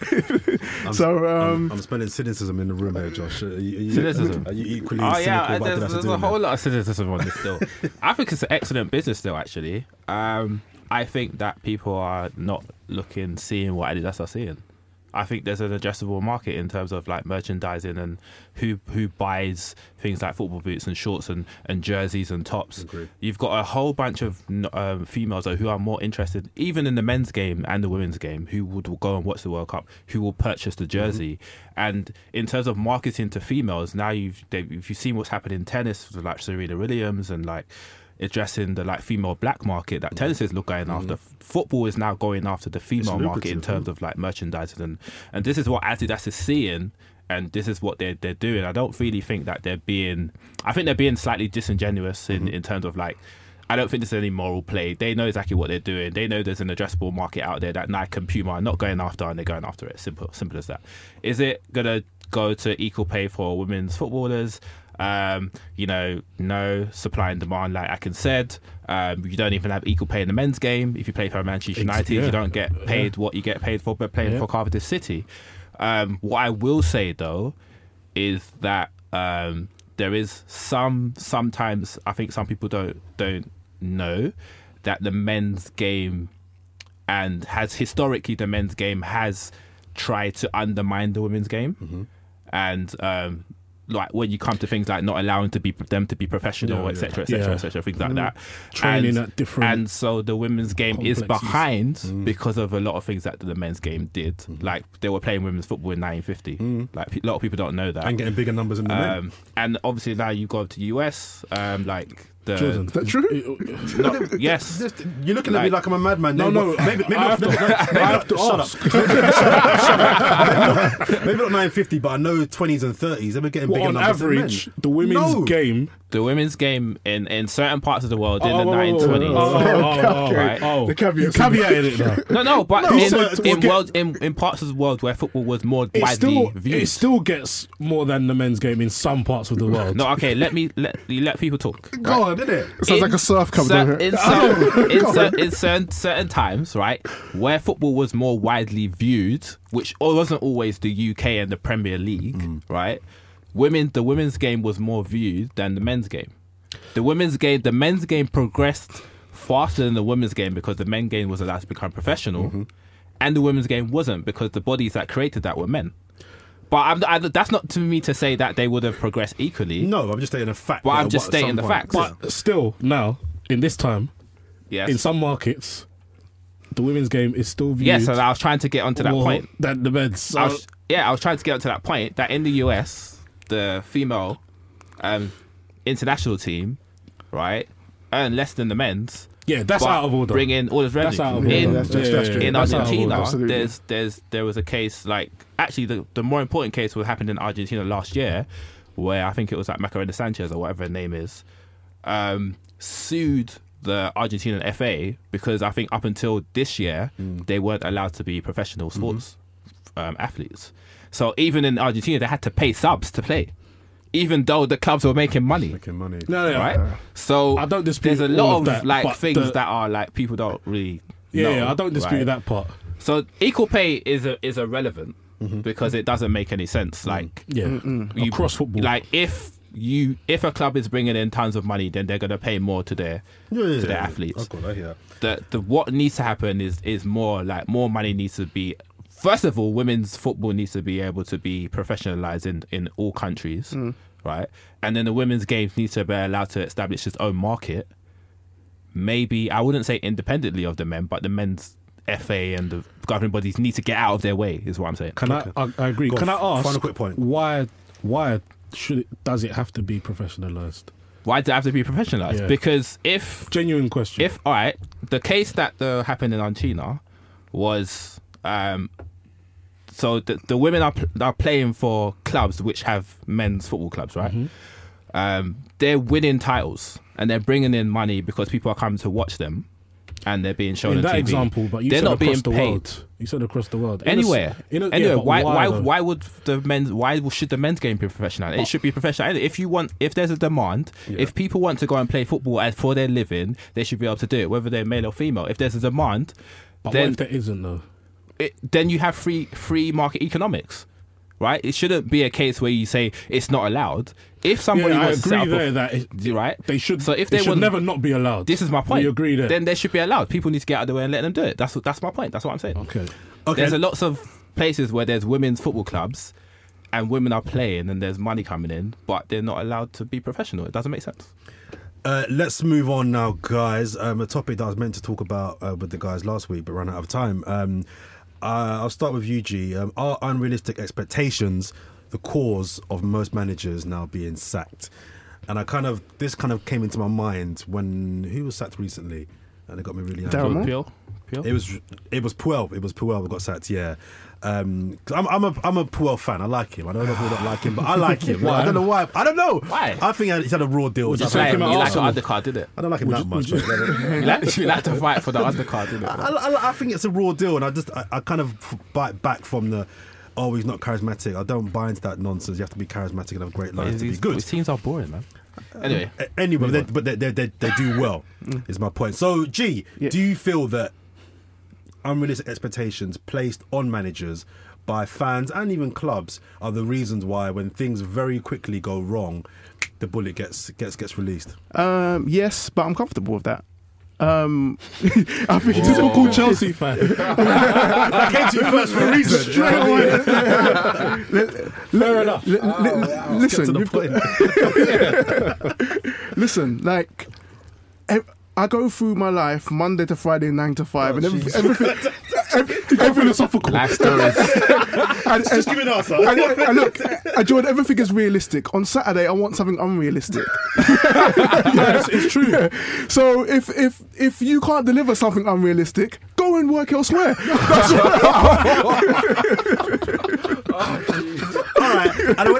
[SPEAKER 1] I'm spelling cynicism in the room here, Josh.
[SPEAKER 3] Cynicism?
[SPEAKER 1] Are you equally
[SPEAKER 3] Oh
[SPEAKER 1] cynical
[SPEAKER 3] yeah,
[SPEAKER 1] about
[SPEAKER 3] there's
[SPEAKER 1] Adidas
[SPEAKER 3] a whole lot of cynicism on this still. I think it's an excellent business still, actually. I think that people are not seeing what Adidas are seeing. I think there's an addressable market in terms of like merchandising and who buys things like football boots and shorts and jerseys and tops.
[SPEAKER 1] Agreed.
[SPEAKER 3] You've got a whole bunch of females though, who are more interested, even in the men's game and the women's game, who would go and watch the World Cup, who will purchase the jersey. And in terms of marketing to females, now if you've seen what's happened in tennis with like Serena Williams and like addressing the like female black market that tennis is going after. Football is now going after the female market in terms of like merchandising, and this is what Adidas is seeing, and this is what they're doing. I don't really think that they're being slightly disingenuous in terms of like, I don't think there's any moral play. They know exactly what they're doing. They know there's an addressable market out there that Nike and Puma are not going after, and they're going after it. Simple as that. Is it gonna go to equal pay for women's footballers? No supply and demand, like Akin said. You don't even have equal pay in the men's game. If you play for Manchester United, you don't get paid what you get paid for playing for Cardiff City. What I will say though is that there is sometimes I think some people don't know that the men's game historically the men's game has tried to undermine the women's game, and like when you come to things like not allowing them to be professional, etc., things like that,
[SPEAKER 2] training at different,
[SPEAKER 3] and so the women's game is behind because of a lot of things that the men's game did. Like they were playing women's football in 1950. Like a lot of people don't know that,
[SPEAKER 1] and getting bigger numbers in the men.
[SPEAKER 3] And obviously now you go to the US, like.
[SPEAKER 2] Jordan,
[SPEAKER 4] is that true?
[SPEAKER 3] No, yes.
[SPEAKER 1] You're looking at me like I'm a madman.
[SPEAKER 2] No.
[SPEAKER 1] Maybe
[SPEAKER 2] I have to
[SPEAKER 1] shut
[SPEAKER 2] ask.
[SPEAKER 1] up. Maybe not 950, but I know 20s and 30s. They were getting bigger
[SPEAKER 2] on
[SPEAKER 1] numbers
[SPEAKER 2] average,
[SPEAKER 1] than men.
[SPEAKER 2] the women's game.
[SPEAKER 3] The women's game in certain parts of the world in the 1920s.
[SPEAKER 2] Right.
[SPEAKER 4] The caveat.
[SPEAKER 2] You caveated it now.
[SPEAKER 3] No, but
[SPEAKER 2] No,
[SPEAKER 3] in parts of the world where football was more widely viewed.
[SPEAKER 2] It still gets more than the men's game in some parts of the world.
[SPEAKER 3] No, okay, let people talk.
[SPEAKER 1] Go on, didn't it?
[SPEAKER 4] It sounds like a surf cover down here.
[SPEAKER 3] In certain times, right, where football was more widely viewed, which wasn't always the UK and the Premier League, right? The women's game was more viewed than the men's game. The men's game progressed faster than the women's game because the men's game was allowed to become professional, and the women's game wasn't because the bodies that created that were men. But that's not to me to say that they would have progressed equally.
[SPEAKER 1] No, I'm just stating a fact.
[SPEAKER 3] But I'm just stating the facts.
[SPEAKER 2] But still, now, in this time,
[SPEAKER 3] Yes.
[SPEAKER 2] in some markets, the women's game is still viewed.
[SPEAKER 3] Yes, so I was trying to get onto that
[SPEAKER 2] more
[SPEAKER 3] point.
[SPEAKER 2] than the men's. So,
[SPEAKER 3] I was trying to get onto that point that in the US, the female international team, right, earn less than the men's.
[SPEAKER 2] yeah, that's
[SPEAKER 3] but
[SPEAKER 2] out of order.
[SPEAKER 3] Bring in all this revenue.
[SPEAKER 2] That's out of order.
[SPEAKER 4] That's true.
[SPEAKER 3] In
[SPEAKER 2] That's out of
[SPEAKER 3] Argentina,
[SPEAKER 2] order.
[SPEAKER 4] Absolutely.
[SPEAKER 3] there was a case like actually the more important case was happened in Argentina last year, where I think it was like Macarena Sanchez or whatever her name is, sued the Argentinian FA because I think up until this year they weren't allowed to be professional sports athletes. So even in Argentina, they had to pay subs to play, even though the clubs were making money.
[SPEAKER 2] No,
[SPEAKER 3] Right, so
[SPEAKER 2] I don't dispute
[SPEAKER 3] there's a
[SPEAKER 2] all
[SPEAKER 3] lot
[SPEAKER 2] of
[SPEAKER 3] of
[SPEAKER 2] that,
[SPEAKER 3] like
[SPEAKER 2] but
[SPEAKER 3] things that are like people don't really
[SPEAKER 2] Yeah,
[SPEAKER 3] know,
[SPEAKER 2] I don't dispute
[SPEAKER 3] right?
[SPEAKER 2] that part.
[SPEAKER 3] So equal pay is irrelevant because it doesn't make any sense. Like
[SPEAKER 2] Yeah, across football.
[SPEAKER 3] like if a club is bringing in tons of money, then they're going to pay more to their athletes.
[SPEAKER 1] I hear that.
[SPEAKER 3] The what needs to happen is more like more money needs to be. First of all, women's football needs to be able to be professionalized in all countries, right? And then the women's games needs to be allowed to establish its own market. Maybe I wouldn't say independently of the men, but the men's FA and the governing bodies need to get out of their way. Is what I'm saying.
[SPEAKER 2] I agree.
[SPEAKER 1] Go
[SPEAKER 2] Can I
[SPEAKER 1] on,
[SPEAKER 2] ask?
[SPEAKER 1] final quick point.
[SPEAKER 2] Why does it have to be professionalized?
[SPEAKER 3] Why does it have to be professionalized?
[SPEAKER 2] Yeah.
[SPEAKER 3] Because if
[SPEAKER 2] Genuine question.
[SPEAKER 3] all right, the case that happened in Argentina was so the women are playing for clubs which have men's football clubs, right? They're winning titles and they're bringing in money because people are coming to watch them, and they're being shown
[SPEAKER 2] in
[SPEAKER 3] on
[SPEAKER 2] that
[SPEAKER 3] TV.
[SPEAKER 2] example, but you
[SPEAKER 3] they're
[SPEAKER 2] said
[SPEAKER 3] not
[SPEAKER 2] across
[SPEAKER 3] being
[SPEAKER 2] the
[SPEAKER 3] paid.
[SPEAKER 2] world. You said across the world.
[SPEAKER 3] Anywhere.
[SPEAKER 2] Yeah, but
[SPEAKER 3] why would the men's? Why should the men's game be professional? It should be professional. If there's a demand, if people want to go and play football for their living, they should be able to do it, whether they're male or female. If there's a demand,
[SPEAKER 2] but
[SPEAKER 3] then
[SPEAKER 2] what if there isn't though?
[SPEAKER 3] Then you have free market economics. Right, it shouldn't be a case where you say it's not allowed. If somebody wants to set up
[SPEAKER 2] that they should.
[SPEAKER 3] So if
[SPEAKER 2] they
[SPEAKER 3] they
[SPEAKER 2] should
[SPEAKER 3] want,
[SPEAKER 2] never not be allowed.
[SPEAKER 3] this is my point.
[SPEAKER 2] We agree there.
[SPEAKER 3] Then they should be allowed. People need to get out of the way and let them do it. That's my point. That's what I'm saying.
[SPEAKER 2] Okay.
[SPEAKER 3] There's lots of places where there's women's football clubs and women are playing and there's money coming in, but they're not allowed to be professional. It doesn't make sense.
[SPEAKER 1] Let's move on now, guys. A topic that I was meant to talk about with the guys last week, but ran out of time. I'll start with you, G. Are unrealistic expectations the cause of most managers now being sacked? And this kind of came into my mind when who was sacked recently, and it got me really angry.
[SPEAKER 4] Darren
[SPEAKER 3] Peel?
[SPEAKER 1] It was Puel. It was Puel who got sacked. Yeah, 'cause I'm a Puel fan. I like him. I don't know if people don't like him, but I like him.
[SPEAKER 2] Why?
[SPEAKER 1] I don't know why. I don't know.
[SPEAKER 3] Why?
[SPEAKER 1] I think he's had a raw deal.
[SPEAKER 2] Would you
[SPEAKER 3] Just
[SPEAKER 2] take
[SPEAKER 3] like,
[SPEAKER 2] him
[SPEAKER 3] you
[SPEAKER 2] at
[SPEAKER 3] like an
[SPEAKER 2] Arsenal?
[SPEAKER 3] undercard, did it?
[SPEAKER 1] I don't like him that much.
[SPEAKER 3] You like to fight for the undercard, did it?
[SPEAKER 1] I think it's a raw deal, and I kind of bite back from the, oh, he's not charismatic. I don't buy into that nonsense. You have to be charismatic and have great lines to be good.
[SPEAKER 3] His teams are boring, man.
[SPEAKER 1] Anyway, but they do well, is my point. So, G, do you feel that unrealistic expectations placed on managers by fans and even clubs are the reasons why, when things very quickly go wrong, the bullet gets released?
[SPEAKER 4] Yes, but I'm comfortable with that. I think it's
[SPEAKER 2] Typical Chelsea fan.
[SPEAKER 1] That came to you first for a reason.
[SPEAKER 2] Fair enough.
[SPEAKER 4] Listen, like I go through my life Monday to Friday, 9 to 5, and everything philosophical.
[SPEAKER 3] Life stories.
[SPEAKER 1] Just give me an answer.
[SPEAKER 4] And look, Jordan, everything is realistic. On Saturday, I want something unrealistic.
[SPEAKER 2] Yes, it's true.
[SPEAKER 4] Yeah. So if you can't deliver something unrealistic, go and work elsewhere.
[SPEAKER 1] All right, and I want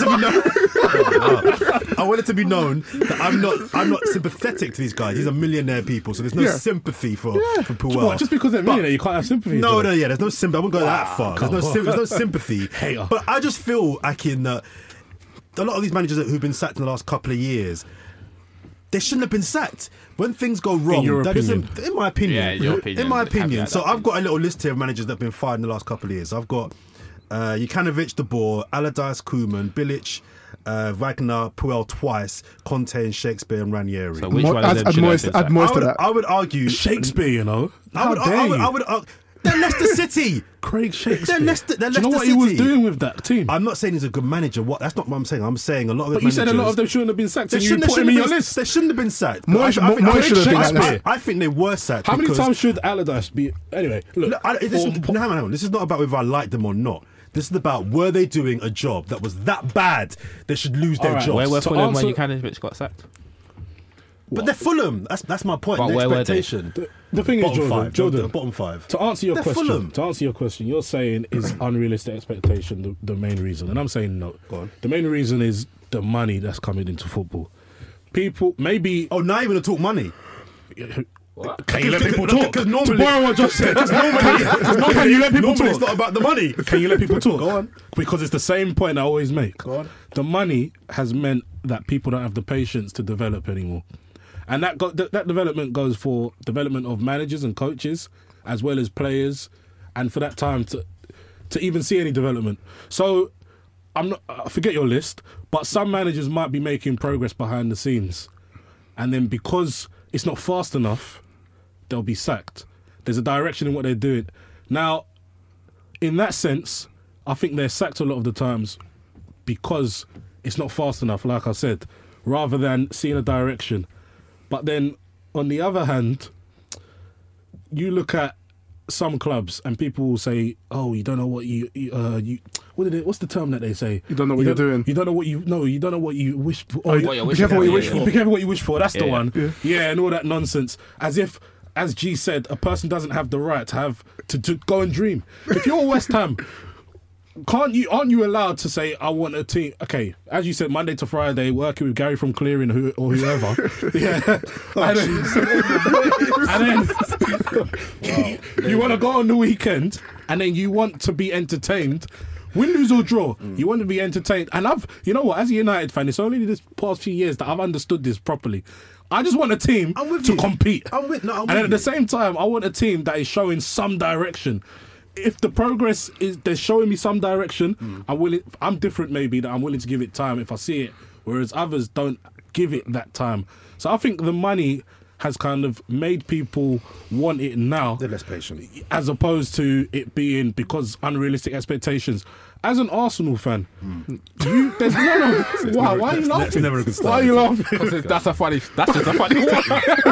[SPEAKER 1] it to be known that I'm not sympathetic to these guys. These are millionaire people, so there's no sympathy for Puel.
[SPEAKER 2] What, just because they're millionaire, you can't have sympathy?
[SPEAKER 1] No, there's no sympathy. I wouldn't go that far. There's no sympathy.
[SPEAKER 2] Hater.
[SPEAKER 1] But I just feel, Akin, that a lot of these managers who've been sacked in the last couple of years, they shouldn't have been sacked. When things go wrong,
[SPEAKER 2] In
[SPEAKER 1] my opinion.
[SPEAKER 3] Yeah, your opinion.
[SPEAKER 1] In my opinion.
[SPEAKER 3] Caveat
[SPEAKER 1] So
[SPEAKER 3] that,
[SPEAKER 1] I've got a little list here of managers that have been fired in the last couple of years. I've got Jukanovic, De Boer, Allardyce, Koeman, Bilic, Wagner, Puel twice, Conte and Shakespeare and Ranieri.
[SPEAKER 3] So which one of them should have been
[SPEAKER 4] Add moist to that.
[SPEAKER 1] I would argue
[SPEAKER 2] Shakespeare, you know.
[SPEAKER 1] I would they're Leicester City.
[SPEAKER 2] Craig Shakespeare.
[SPEAKER 1] They're Leicester
[SPEAKER 2] Do you know what he was doing with that team?
[SPEAKER 1] I'm not saying he's a good manager. That's not what I'm saying. I'm saying a lot of
[SPEAKER 2] But you said a lot of them shouldn't have been sacked, and you
[SPEAKER 1] shouldn't
[SPEAKER 2] put him in your
[SPEAKER 1] have been-
[SPEAKER 2] list.
[SPEAKER 1] They shouldn't have been sacked.
[SPEAKER 4] Moyes
[SPEAKER 1] I think-
[SPEAKER 4] should have been
[SPEAKER 1] I
[SPEAKER 4] sacked.
[SPEAKER 1] think- I think they were sacked.
[SPEAKER 2] How many
[SPEAKER 1] because-
[SPEAKER 2] times should Allardyce be? Anyway, look.
[SPEAKER 1] Look, hang on. This is not about whether I like them or not. This is about, were they doing a job that was that bad they should lose their
[SPEAKER 2] Alright,
[SPEAKER 1] jobs?
[SPEAKER 3] Where were
[SPEAKER 2] To
[SPEAKER 3] Fulham when
[SPEAKER 2] answer-
[SPEAKER 3] Jukanovic got sacked?
[SPEAKER 1] But they're Fulham. That's my point.
[SPEAKER 3] But
[SPEAKER 1] The
[SPEAKER 3] where were they?
[SPEAKER 1] expectation.
[SPEAKER 2] The thing is,
[SPEAKER 1] Bottom five.
[SPEAKER 2] Jordan,
[SPEAKER 1] Bottom five.
[SPEAKER 2] to answer your
[SPEAKER 1] They're
[SPEAKER 2] question,
[SPEAKER 1] Fulham.
[SPEAKER 2] you're saying is unrealistic expectation the main reason, and I'm saying no.
[SPEAKER 1] Go on.
[SPEAKER 2] The main reason is the money that's coming into football. People maybe.
[SPEAKER 1] Oh, now you're going to talk money.
[SPEAKER 2] Can you let people talk?
[SPEAKER 1] Because normally,
[SPEAKER 2] To borrow what I just said.
[SPEAKER 1] can
[SPEAKER 2] you let people
[SPEAKER 1] normally
[SPEAKER 2] talk?
[SPEAKER 1] it's not about the money.
[SPEAKER 2] Can you let people talk?
[SPEAKER 1] Go on.
[SPEAKER 2] Because it's the same point I always make.
[SPEAKER 1] Go on.
[SPEAKER 2] The money has meant that people don't have the patience to develop anymore. And that development goes for development of managers and coaches, as well as players, and for that time to even see any development. So forget your list, but some managers might be making progress behind the scenes, and then because it's not fast enough, they'll be sacked. There's a direction in what they're doing. Now, in that sense, I think they're sacked a lot of the times because it's not fast enough, like I said, rather than seeing a direction. But then, on the other hand, you look at some clubs and people will say, "Oh, you don't know what what's the term that they say?
[SPEAKER 4] You don't know what you're doing.
[SPEAKER 2] You don't know what you don't know what you wish for.
[SPEAKER 3] What you're
[SPEAKER 4] Be
[SPEAKER 3] wishing
[SPEAKER 4] careful what you wish
[SPEAKER 3] yeah,
[SPEAKER 4] for.
[SPEAKER 3] yeah.
[SPEAKER 2] Be careful what you wish for. That's the
[SPEAKER 3] Yeah.
[SPEAKER 2] one. Yeah, and all that nonsense. As if, as G said, a person doesn't have the right to go and dream. If you're West Ham, aren't you allowed to say I want a team? Okay, as you said, Monday to Friday, working with Gary from Clearing or whoever. Yeah, and then you want to go on the weekend, and then you want to be entertained. Win, lose or draw, you want to be entertained. And you know what? As a United fan, it's only this past few years that I've understood this properly. I just want a team to compete. And at the same time, I want a team that is showing some direction. If the progress is they're showing me some direction, I'm different maybe, that I'm willing to give it time if I see it, whereas others don't give it that time. So I think the money has kind of made people want it now.
[SPEAKER 1] They're less patient.
[SPEAKER 2] As opposed to it being because unrealistic expectations. As an Arsenal fan, there's no. Why are you laughing?
[SPEAKER 1] That's never a good start.
[SPEAKER 2] Why are you laughing?
[SPEAKER 3] That's just a funny one.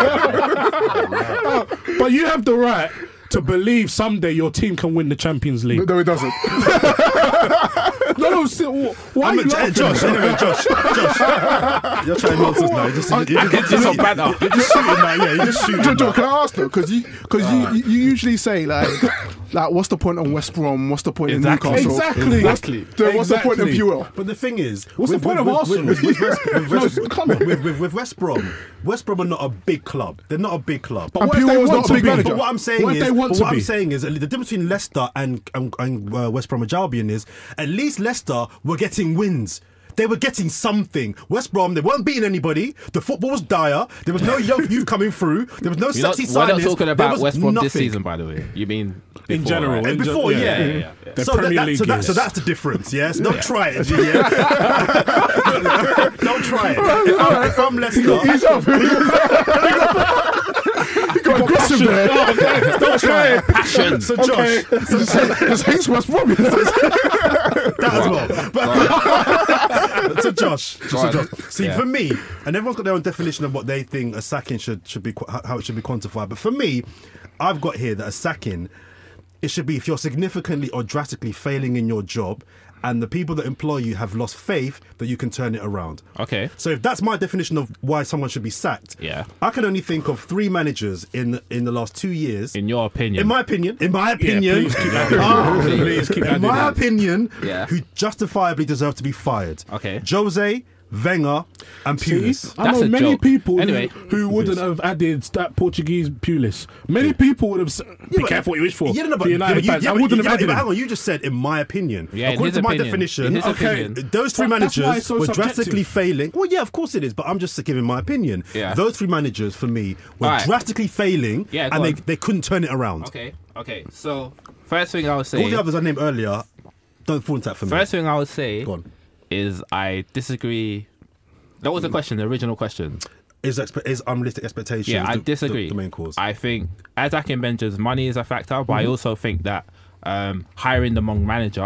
[SPEAKER 2] But you have the right to believe someday your team can win the Champions League.
[SPEAKER 4] No, it doesn't.
[SPEAKER 2] No, why are you laughing?
[SPEAKER 1] Josh, you're trying nonsense now. You're just
[SPEAKER 3] banter.
[SPEAKER 1] You're just shooting now. Yeah, you're just shooting.
[SPEAKER 4] Joe, can I ask though? Because you usually say like what's the point on West Brom? What's the point in Newcastle?
[SPEAKER 2] Exactly.
[SPEAKER 4] What's the point in Puel?
[SPEAKER 1] But the thing is,
[SPEAKER 2] what's the point of Arsenal?
[SPEAKER 1] With West Brom are not a big club. They're not a big club.
[SPEAKER 2] But what if they
[SPEAKER 4] Puel's
[SPEAKER 2] want
[SPEAKER 4] not a
[SPEAKER 2] to
[SPEAKER 4] big
[SPEAKER 2] be?
[SPEAKER 4] manager.
[SPEAKER 1] But what I'm saying
[SPEAKER 2] What if they want to be?
[SPEAKER 1] The difference between Leicester and West Bromwich Albion is at least Leicester were getting wins. They were getting something. West Brom, they weren't beating anybody. The football was dire. There was no young youth coming through. There was no sexy signings.
[SPEAKER 3] We're not talking about
[SPEAKER 1] was
[SPEAKER 3] West Brom this
[SPEAKER 1] nothing.
[SPEAKER 3] season, by the way. You mean before,
[SPEAKER 2] In general.
[SPEAKER 3] right?
[SPEAKER 1] And before, yeah.
[SPEAKER 2] The
[SPEAKER 1] So,
[SPEAKER 2] Premier League years.
[SPEAKER 1] so that's the difference, yes? Don't try it, yeah? Don't try it. If I'm Leicester...
[SPEAKER 4] Got aggressive there.
[SPEAKER 1] Don't try it.
[SPEAKER 3] Passion.
[SPEAKER 1] So Josh...
[SPEAKER 4] Just hates West Brom.
[SPEAKER 1] That as well. So Josh. See,
[SPEAKER 3] Yeah.
[SPEAKER 1] for me, and everyone's got their own definition of what they think a sacking should be, how it should be quantified. But for me, I've got here that a sacking, it should be if you're significantly or drastically failing in your job, and the people that employ you have lost faith that you can turn it around.
[SPEAKER 3] Okay.
[SPEAKER 1] So if that's my definition of why someone should be sacked,
[SPEAKER 3] Yeah.
[SPEAKER 1] I can only think of 3 managers in the last 2 years.
[SPEAKER 3] In your opinion.
[SPEAKER 1] In my opinion,
[SPEAKER 2] please keep adding. Please keep
[SPEAKER 1] in
[SPEAKER 2] adding.
[SPEAKER 1] my opinion,
[SPEAKER 3] Yeah.
[SPEAKER 1] who justifiably deserve to be fired.
[SPEAKER 3] Okay.
[SPEAKER 1] Jose, Wenger, and Pulis.
[SPEAKER 2] I
[SPEAKER 3] That's
[SPEAKER 2] know
[SPEAKER 3] a
[SPEAKER 2] many
[SPEAKER 3] joke.
[SPEAKER 2] people
[SPEAKER 3] Anyway.
[SPEAKER 2] who wouldn't have added that Portuguese Pulis. Many people would have be careful what you wish for.
[SPEAKER 1] Yeah, no,
[SPEAKER 2] for United fans. I wouldn't have added
[SPEAKER 1] but
[SPEAKER 2] him.
[SPEAKER 1] hang on, you just said in my opinion.
[SPEAKER 3] Yeah, in
[SPEAKER 1] According
[SPEAKER 3] his
[SPEAKER 1] to my
[SPEAKER 3] opinion.
[SPEAKER 1] definition,
[SPEAKER 3] In his opinion.
[SPEAKER 1] those 3
[SPEAKER 2] But that's why
[SPEAKER 1] managers
[SPEAKER 2] it's so
[SPEAKER 1] were
[SPEAKER 2] subjective.
[SPEAKER 1] drastically failing. Well, yeah, of course it is, but I'm just giving my opinion.
[SPEAKER 3] Yeah.
[SPEAKER 1] Those 3 managers for me were
[SPEAKER 3] Alright.
[SPEAKER 1] drastically failing,
[SPEAKER 3] Yeah,
[SPEAKER 1] and
[SPEAKER 3] go on.
[SPEAKER 1] they couldn't turn it around.
[SPEAKER 3] Okay. So, first thing I would say.
[SPEAKER 1] All the others I named earlier don't fall into that for me.
[SPEAKER 3] First thing I would say
[SPEAKER 1] Go on.
[SPEAKER 3] is I disagree. That was the question, the original question.
[SPEAKER 1] Is unrealistic expectations
[SPEAKER 3] Yeah, I
[SPEAKER 1] the-
[SPEAKER 3] disagree.
[SPEAKER 1] the main cause?
[SPEAKER 3] I think, as Akin mentions, money is a factor, but I also think that hiring the wrong manager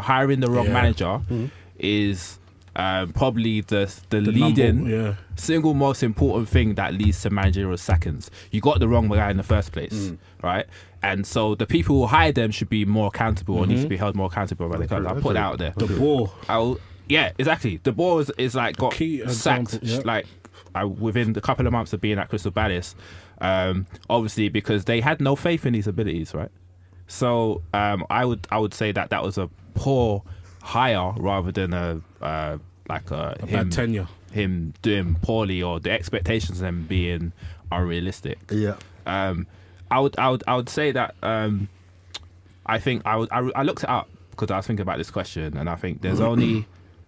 [SPEAKER 3] is probably the leading single most important thing that leads to managerial sackings. You got the wrong guy in the first place, right? And so the people who hire them should be more accountable or need to be held more accountable by the club. I'll put that out there.
[SPEAKER 2] The ball.
[SPEAKER 3] Yeah, exactly. The ball is like got
[SPEAKER 2] Key
[SPEAKER 3] sacked
[SPEAKER 2] example, yeah.
[SPEAKER 3] like within a couple of months of being at Crystal Palace, obviously because they had no faith in his abilities, right? So I would say that was a poor hire rather than a
[SPEAKER 2] bad tenure.
[SPEAKER 3] him doing poorly or the expectations of him being unrealistic.
[SPEAKER 1] Yeah.
[SPEAKER 3] I would say that I think I looked it up because I was thinking about this question, and I think there's only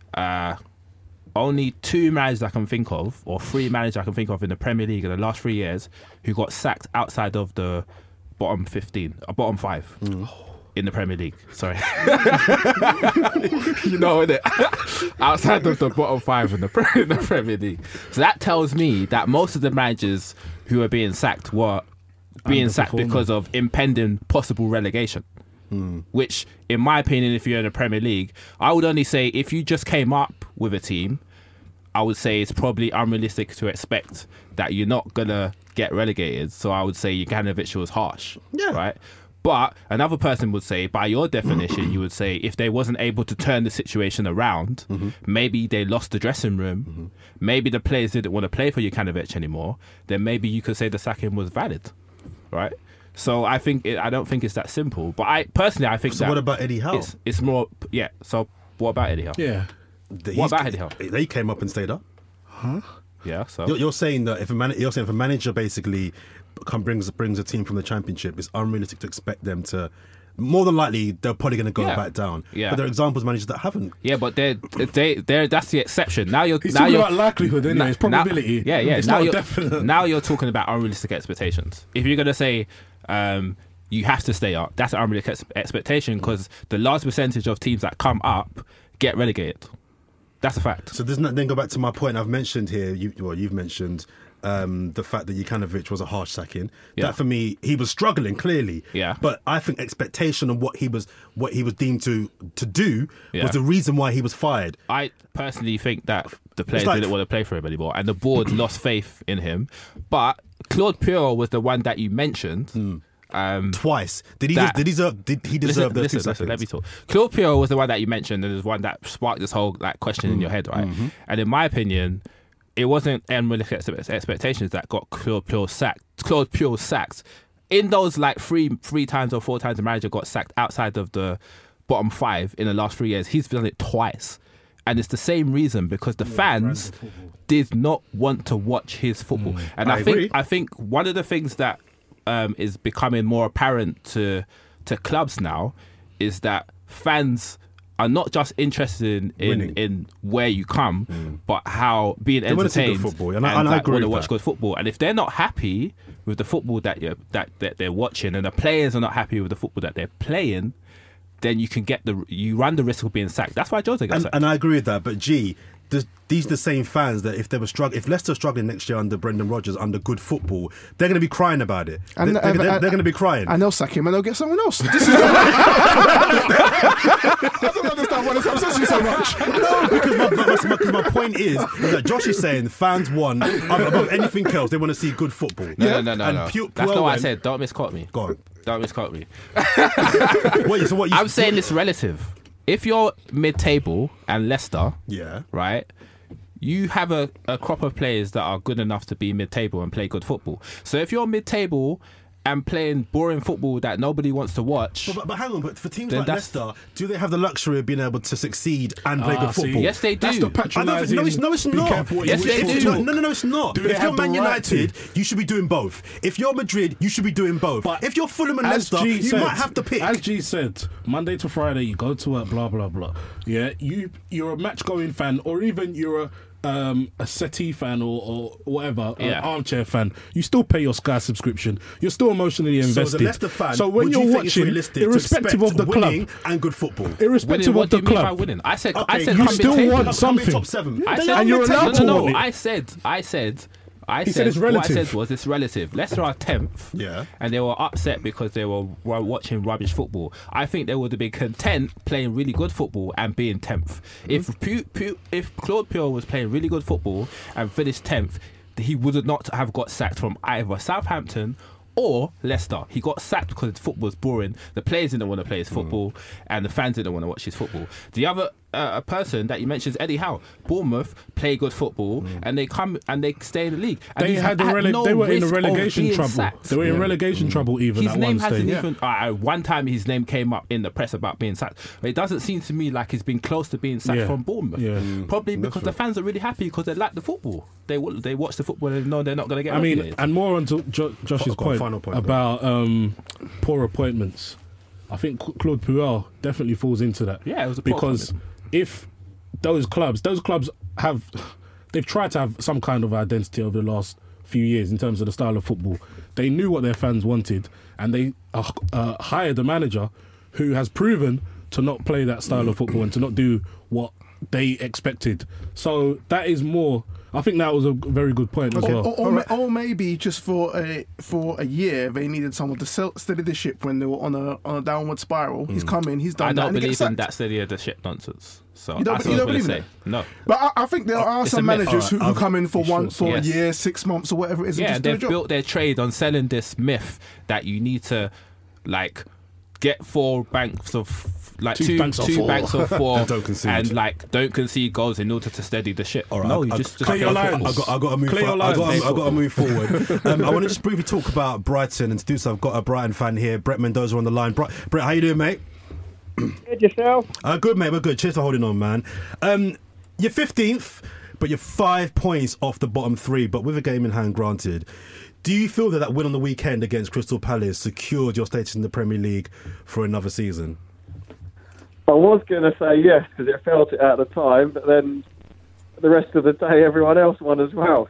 [SPEAKER 3] 2 managers I can think of, or 3 managers I can think of in the Premier League in the last 3 years who got sacked outside of the bottom 15, bottom 5 in the Premier League. Sorry, you know it. Outside of the bottom 5 in the Premier League. So that tells me that most of the managers who are being sacked were being sacked because of impending possible relegation. Which, in my opinion, if you're in the Premier League, I would only say if you just came up with a team, I would say it's probably unrealistic to expect that you're not gonna get relegated. So I would say Jukanovic was harsh, right? But another person would say, by your definition, you would say if they wasn't able to turn the situation around, maybe they lost the dressing room, maybe the players didn't want to play for Jukanovic anymore, then maybe you could say the sacking was valid, right? So I don't think it's that simple. But I think
[SPEAKER 1] So
[SPEAKER 3] that
[SPEAKER 1] what about Eddie Howe?
[SPEAKER 3] it's more. Yeah. So what about Eddie Howe?
[SPEAKER 2] Yeah.
[SPEAKER 3] What about Eddie Howe?
[SPEAKER 1] They came up and stayed up.
[SPEAKER 3] Yeah. So
[SPEAKER 1] You're saying that if a manager basically brings a team from the Championship, it's unrealistic to expect them to. More than likely, they're probably going to go back down.
[SPEAKER 3] Yeah.
[SPEAKER 1] But there are examples of managers that haven't.
[SPEAKER 3] yeah, but they're that's the exception. Now you're
[SPEAKER 2] He's
[SPEAKER 3] now
[SPEAKER 2] talking
[SPEAKER 3] you're
[SPEAKER 2] about likelihood, isn't it? It's probability.
[SPEAKER 3] yeah.
[SPEAKER 2] It's
[SPEAKER 3] Now
[SPEAKER 2] not
[SPEAKER 3] you're
[SPEAKER 2] definite.
[SPEAKER 3] now you're talking about unrealistic expectations. If you're going to say you have to stay up, that's an unrealistic expectation because the large percentage of teams that come up get relegated. That's a fact.
[SPEAKER 1] So doesn't that then go back to my point I've mentioned here? You've mentioned the fact that Jukanovic was a harsh sacking.
[SPEAKER 3] Yeah.
[SPEAKER 1] That for me, he was struggling clearly.
[SPEAKER 3] Yeah.
[SPEAKER 1] But I think expectation of what he was deemed to do
[SPEAKER 3] Yeah.
[SPEAKER 1] was the reason why he was fired.
[SPEAKER 3] I personally think that the players
[SPEAKER 1] like-
[SPEAKER 3] didn't want to play for him anymore, and the board lost faith in him. But Claude Puel was the one that you mentioned.
[SPEAKER 1] Twice. Did he
[SPEAKER 3] That-
[SPEAKER 1] deserve those two seconds?
[SPEAKER 3] Listen, let me talk. Claude Puel was the one that you mentioned, and is one that sparked this whole question in your head, right? And in my opinion, it wasn't unrealistic expectations that got Claude Puel sacked. In those like three times or 4 times the manager got sacked outside of the bottom 5 in the last 3 years, he's done it twice. And it's the same reason because the fans did not want to watch his football. And
[SPEAKER 1] I agree.
[SPEAKER 3] I think one of the things that is becoming more apparent to clubs now is that fans are not just interested in where you come, but how being
[SPEAKER 1] wanna see good
[SPEAKER 3] entertained
[SPEAKER 1] football, and I agree
[SPEAKER 3] want to
[SPEAKER 1] with
[SPEAKER 3] watch
[SPEAKER 1] that.
[SPEAKER 3] good football. And if they're not happy with the football that they're watching, and the players are not happy with the football that they're playing, then you run the risk of being sacked. That's why Jose got sacked.
[SPEAKER 1] And I agree with that. But these are the same fans that if Leicester's struggling next year under Brendan Rodgers under good football, they're going to be crying about it.
[SPEAKER 4] And
[SPEAKER 1] They're going to be crying.
[SPEAKER 4] And they'll sack him and they'll get someone else. This is I don't understand why this upsets you so much.
[SPEAKER 1] No, because my point is that Josh is saying fans want above anything else. They want to see good football.
[SPEAKER 3] No.
[SPEAKER 1] And
[SPEAKER 3] That's
[SPEAKER 1] Puel
[SPEAKER 3] not what I
[SPEAKER 1] went-
[SPEAKER 3] said. Don't misquote me.
[SPEAKER 1] Go on.
[SPEAKER 3] Don't misquote me.
[SPEAKER 1] Wait, so what you?
[SPEAKER 3] I'm saying it's relative. If you're mid-table and Leicester,
[SPEAKER 1] Yeah.
[SPEAKER 3] right, you have a crop of players that are good enough to be mid-table and play good football. So if you're mid-table and playing boring football that nobody wants to watch,
[SPEAKER 1] But hang on, but for teams
[SPEAKER 3] Then
[SPEAKER 1] like
[SPEAKER 3] that's-
[SPEAKER 1] Leicester, do they have the luxury of being able to succeed and play good
[SPEAKER 2] see.
[SPEAKER 1] football?
[SPEAKER 3] yes, they do.
[SPEAKER 2] That's the
[SPEAKER 1] I don't think,
[SPEAKER 2] patronising.
[SPEAKER 1] no, it's
[SPEAKER 2] Be
[SPEAKER 1] not.
[SPEAKER 2] careful what you
[SPEAKER 3] Yes,
[SPEAKER 2] wish
[SPEAKER 3] they
[SPEAKER 2] for.
[SPEAKER 3] do.
[SPEAKER 1] No, it's not.
[SPEAKER 2] Do they
[SPEAKER 1] If you're
[SPEAKER 2] have the
[SPEAKER 1] Man
[SPEAKER 2] right
[SPEAKER 1] United,
[SPEAKER 2] to?
[SPEAKER 1] you should be doing both. If you're Madrid, you should be doing both.
[SPEAKER 2] But
[SPEAKER 1] if you're Fulham and
[SPEAKER 2] as
[SPEAKER 1] Leicester,
[SPEAKER 2] G
[SPEAKER 1] you
[SPEAKER 2] said-
[SPEAKER 1] might have to pick.
[SPEAKER 2] As G said, Monday to Friday, you go to work, blah blah blah. Yeah, you're a match going fan, or even you're a settee fan or whatever,
[SPEAKER 3] Yeah.
[SPEAKER 2] an armchair fan. You still pay your Sky subscription. You're still emotionally invested.
[SPEAKER 1] So the Leicester fan,
[SPEAKER 2] So when
[SPEAKER 1] would
[SPEAKER 2] you're
[SPEAKER 1] you think it's
[SPEAKER 2] watching,
[SPEAKER 1] realistic to
[SPEAKER 2] irrespective
[SPEAKER 1] expect
[SPEAKER 2] of the
[SPEAKER 1] winning
[SPEAKER 2] club,
[SPEAKER 1] and good football?
[SPEAKER 2] irrespective
[SPEAKER 3] winning, what
[SPEAKER 2] of
[SPEAKER 3] do
[SPEAKER 2] the
[SPEAKER 3] you mean by
[SPEAKER 2] club,
[SPEAKER 3] winning? I said
[SPEAKER 1] Okay,
[SPEAKER 3] come
[SPEAKER 2] you
[SPEAKER 3] mid-table.
[SPEAKER 2] still want
[SPEAKER 1] Come in
[SPEAKER 2] something.
[SPEAKER 1] top 7.
[SPEAKER 3] I
[SPEAKER 1] Then
[SPEAKER 3] said,
[SPEAKER 1] you're
[SPEAKER 2] and you're
[SPEAKER 1] mid-table.
[SPEAKER 2] allowed to
[SPEAKER 3] no.
[SPEAKER 2] want it.
[SPEAKER 3] I said
[SPEAKER 2] it's
[SPEAKER 3] what I
[SPEAKER 2] relative.
[SPEAKER 3] said was it's relative. Leicester are 10th,
[SPEAKER 1] Yeah.
[SPEAKER 3] and they were upset because they were watching rubbish football. I think they would have been content playing really good football and being 10th. If Claude Puel was playing really good football and finished 10th, he would not have got sacked from either Southampton or Leicester. He got sacked because football was boring. The players didn't want to play his football, and the fans didn't want to watch his football. The other person that you mentioned is Eddie Howe. Bournemouth play good football, and they come and they stay in the league. And
[SPEAKER 2] They
[SPEAKER 3] he's
[SPEAKER 2] had
[SPEAKER 3] at no
[SPEAKER 2] they were in
[SPEAKER 3] risk
[SPEAKER 2] the
[SPEAKER 3] of
[SPEAKER 2] relegation
[SPEAKER 3] being
[SPEAKER 2] trouble.
[SPEAKER 3] sacked.
[SPEAKER 2] They were in relegation trouble even
[SPEAKER 3] His
[SPEAKER 2] at
[SPEAKER 3] name
[SPEAKER 2] one stage.
[SPEAKER 3] hasn't even. One time his name came up in the press about being sacked. But it doesn't seem to me like he's been close to being sacked
[SPEAKER 2] Yeah.
[SPEAKER 3] from Bournemouth.
[SPEAKER 2] Yeah.
[SPEAKER 3] Probably because the fans are really happy because they like the football. They watch the football and know they're not going to get.
[SPEAKER 2] I mean,
[SPEAKER 3] relegated.
[SPEAKER 2] and more on to Josh's
[SPEAKER 1] Go on,
[SPEAKER 2] point,
[SPEAKER 1] final point,
[SPEAKER 2] about poor appointments. I think Claude Puel definitely falls into that.
[SPEAKER 3] Yeah, it was a poor
[SPEAKER 2] because if those clubs they've tried to have some kind of identity over the last few years in terms of the style of football. They knew what their fans wanted, and they hired a manager who has proven to not play that style of football and to not do what they expected. So that is more. I think that was a very good point as well.
[SPEAKER 4] Or maybe just for a year they needed someone to steady the ship when they were on a downward spiral. He's come in, he's done
[SPEAKER 3] I
[SPEAKER 4] that,
[SPEAKER 3] don't
[SPEAKER 4] and he gets
[SPEAKER 3] believe in
[SPEAKER 4] sacked.
[SPEAKER 3] that steady of the ship nonsense. So
[SPEAKER 4] You don't-
[SPEAKER 3] that's
[SPEAKER 4] you
[SPEAKER 3] what I
[SPEAKER 4] don't
[SPEAKER 3] was
[SPEAKER 4] believe
[SPEAKER 3] going
[SPEAKER 4] in
[SPEAKER 3] to say. No.
[SPEAKER 4] But I think there are
[SPEAKER 3] It's
[SPEAKER 4] some
[SPEAKER 3] a myth.
[SPEAKER 4] managers who come in for a
[SPEAKER 3] Yes.
[SPEAKER 4] year, 6 months, or whatever it is, and
[SPEAKER 3] Yeah,
[SPEAKER 4] just do the
[SPEAKER 3] they've
[SPEAKER 4] job.
[SPEAKER 3] built their trade on selling this myth that you need to like get 4 banks of like
[SPEAKER 2] Two
[SPEAKER 3] two
[SPEAKER 2] banks of
[SPEAKER 3] four,
[SPEAKER 1] And don't concede.
[SPEAKER 3] and like don't concede goals in order to steady the ship.
[SPEAKER 1] All right,
[SPEAKER 3] No,
[SPEAKER 1] I-
[SPEAKER 3] you
[SPEAKER 1] I-
[SPEAKER 3] just
[SPEAKER 2] clear your lines.
[SPEAKER 1] I got to move.
[SPEAKER 2] Clear your
[SPEAKER 1] I
[SPEAKER 2] lines.
[SPEAKER 1] got to move forward. I want to just briefly talk about Brighton, and to do so, I've got a Brighton fan here, Brett Mendoza, on the line. Brett, how you doing, mate?
[SPEAKER 7] Good yourself?
[SPEAKER 1] Good, mate. We're good. Cheers for holding on, man. You're 15th, but you're 5 points off the bottom three, but with a game in hand, granted. Do you feel that win on the weekend against Crystal Palace secured your status in the Premier League for another season?
[SPEAKER 7] I was going to say yes because it felt it at the time, but then the rest of the day everyone else won as well.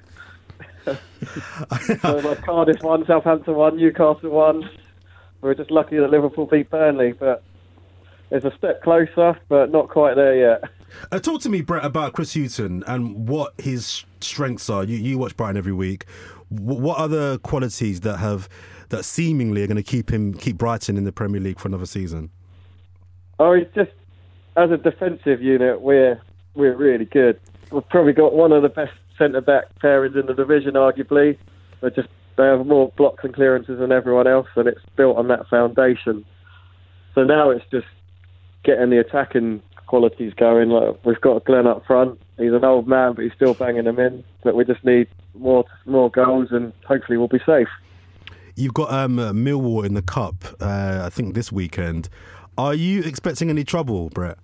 [SPEAKER 7] So like Cardiff won, Southampton won, Newcastle won. We were just lucky that Liverpool beat Burnley, but it's a step closer, but not quite there yet.
[SPEAKER 1] Talk to me, Brett, about Chris Hughton and what his strengths are. You watch Brighton every week. What other qualities that seemingly are going to keep Brighton in the Premier League for another season?
[SPEAKER 7] Oh, he's just, as a defensive unit, we're really good. We've probably got one of the best centre-back pairings in the division, arguably. They have more blocks and clearances than everyone else, and it's built on that foundation. So now it's just getting the attacking qualities going. Like, we've got Glenn up front. He's an old man, but he's still banging them in. But we just need more goals, and hopefully we'll be safe.
[SPEAKER 1] You've got Millwall in the Cup, I think, this weekend. Are you expecting any trouble, Brett?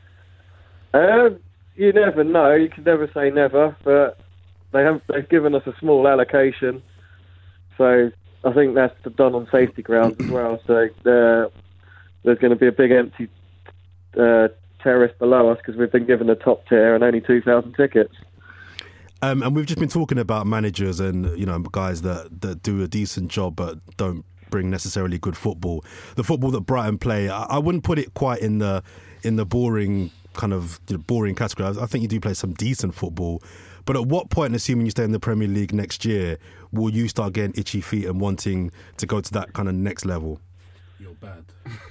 [SPEAKER 7] You never know. You can never say never, but they've given us a small allocation. So I think that's done on safety grounds as well. So there's going to be a big empty terrace below us because we've been given the top tier and only 2,000 tickets.
[SPEAKER 1] And we've just been talking about managers and guys that do a decent job but don't bring necessarily good football. The football that Brighton play, I wouldn't put it quite in the boring kind of boring category. I think you do play some decent football. But at what point, assuming you stay in the Premier League next year, will you start getting itchy feet and wanting to go to that kind of next level?
[SPEAKER 2] You're bad.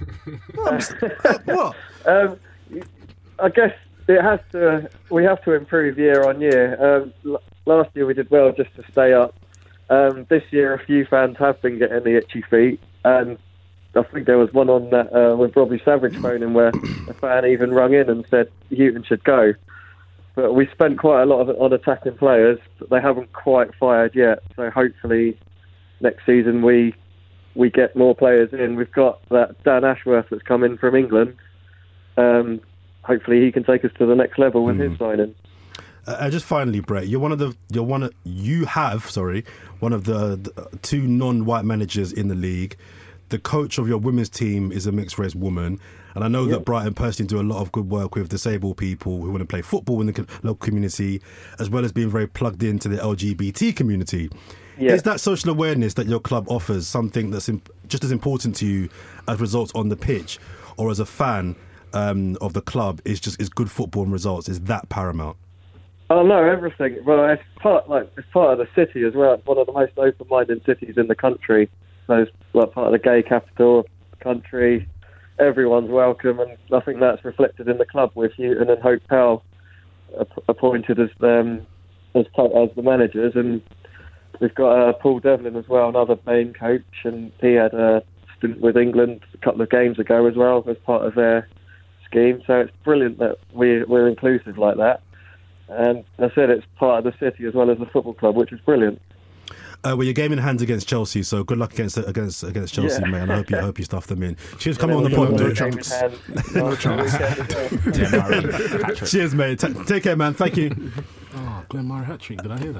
[SPEAKER 1] What?
[SPEAKER 7] I guess it has to. We have to improve year on year. Last year we did well just to stay up. This year a few fans have been getting the itchy feet, and I think there was one on that with Robbie Savage phoning where a fan even rung in and said Hughton should go. But we spent quite a lot of it on attacking players, but they haven't quite fired yet. So hopefully next season we get more players in. We've got that Dan Ashworth that's come in from England. Hopefully he can take us to the next level with his signing.
[SPEAKER 1] Just finally, Brett, you have one of the two non-white managers in the league. The coach of your women's team is a mixed race woman, and I know that Brighton personally do a lot of good work with disabled people who want to play football in the local community, as well as being very plugged into the LGBT community. Yeah. Is that social awareness that your club offers something that's just as important to you as results on the pitch, or as a fan of the club is good football and results? Is that paramount?
[SPEAKER 7] Oh no, everything. Well, it's part of the city as well. It's one of the most open-minded cities in the country. So it's like part of the gay capital of the country. Everyone's welcome, and I think that's reflected in the club with Hughton and Hope Powell appointed as the managers, and we've got Paul Devlin as well, another main coach, and he had a stint with England a couple of games ago as well as part of their scheme. So it's brilliant that we're inclusive like that. And I said it's part of the city as well as the football club, which is brilliant.
[SPEAKER 1] Well, your game in hand against Chelsea, so good luck against Chelsea, mate. And I hope you stuff them in. Cheers, come on the pod, mate. Cheers, mate. Take care, man. Thank you.
[SPEAKER 2] Oh, Glenn Murray hat-trick. Did I hear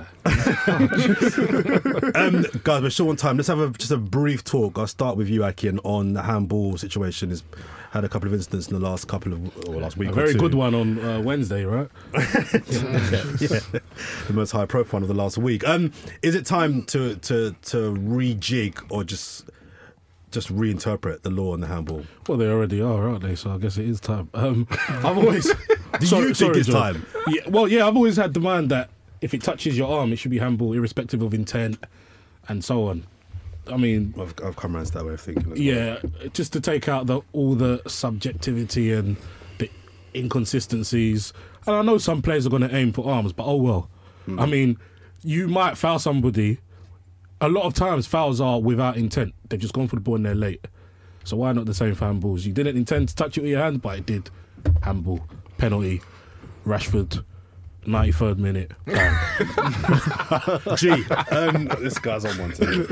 [SPEAKER 2] that?
[SPEAKER 1] Guys, we're short on time. Let's have just a brief talk. I'll start with you, Akian, on the handball situation. Has had a couple of incidents in the last week. A
[SPEAKER 2] very good one on Wednesday, right?
[SPEAKER 1] yeah, the most high profile of the last week. Is it time to rejig or just reinterpret the law on the handball?
[SPEAKER 2] Well, they already are, aren't they? So I guess it is time. I've always.
[SPEAKER 1] Do you think it's time?
[SPEAKER 2] Yeah, I've always had the mind that if it touches your arm, it should be handball, irrespective of intent, and so on. I mean,
[SPEAKER 1] I've come around to that way of thinking as
[SPEAKER 2] well. Just to take out all the subjectivity and the inconsistencies. And I know some players are going to aim for arms, but oh well. I mean, you might foul somebody. A lot of times fouls are without intent. They've just gone for the ball and they're late. So why not the same for handballs? You didn't intend to touch it with your hand, but it did. Handball, penalty, Rashford, 93rd minute.
[SPEAKER 1] This guy's on one too.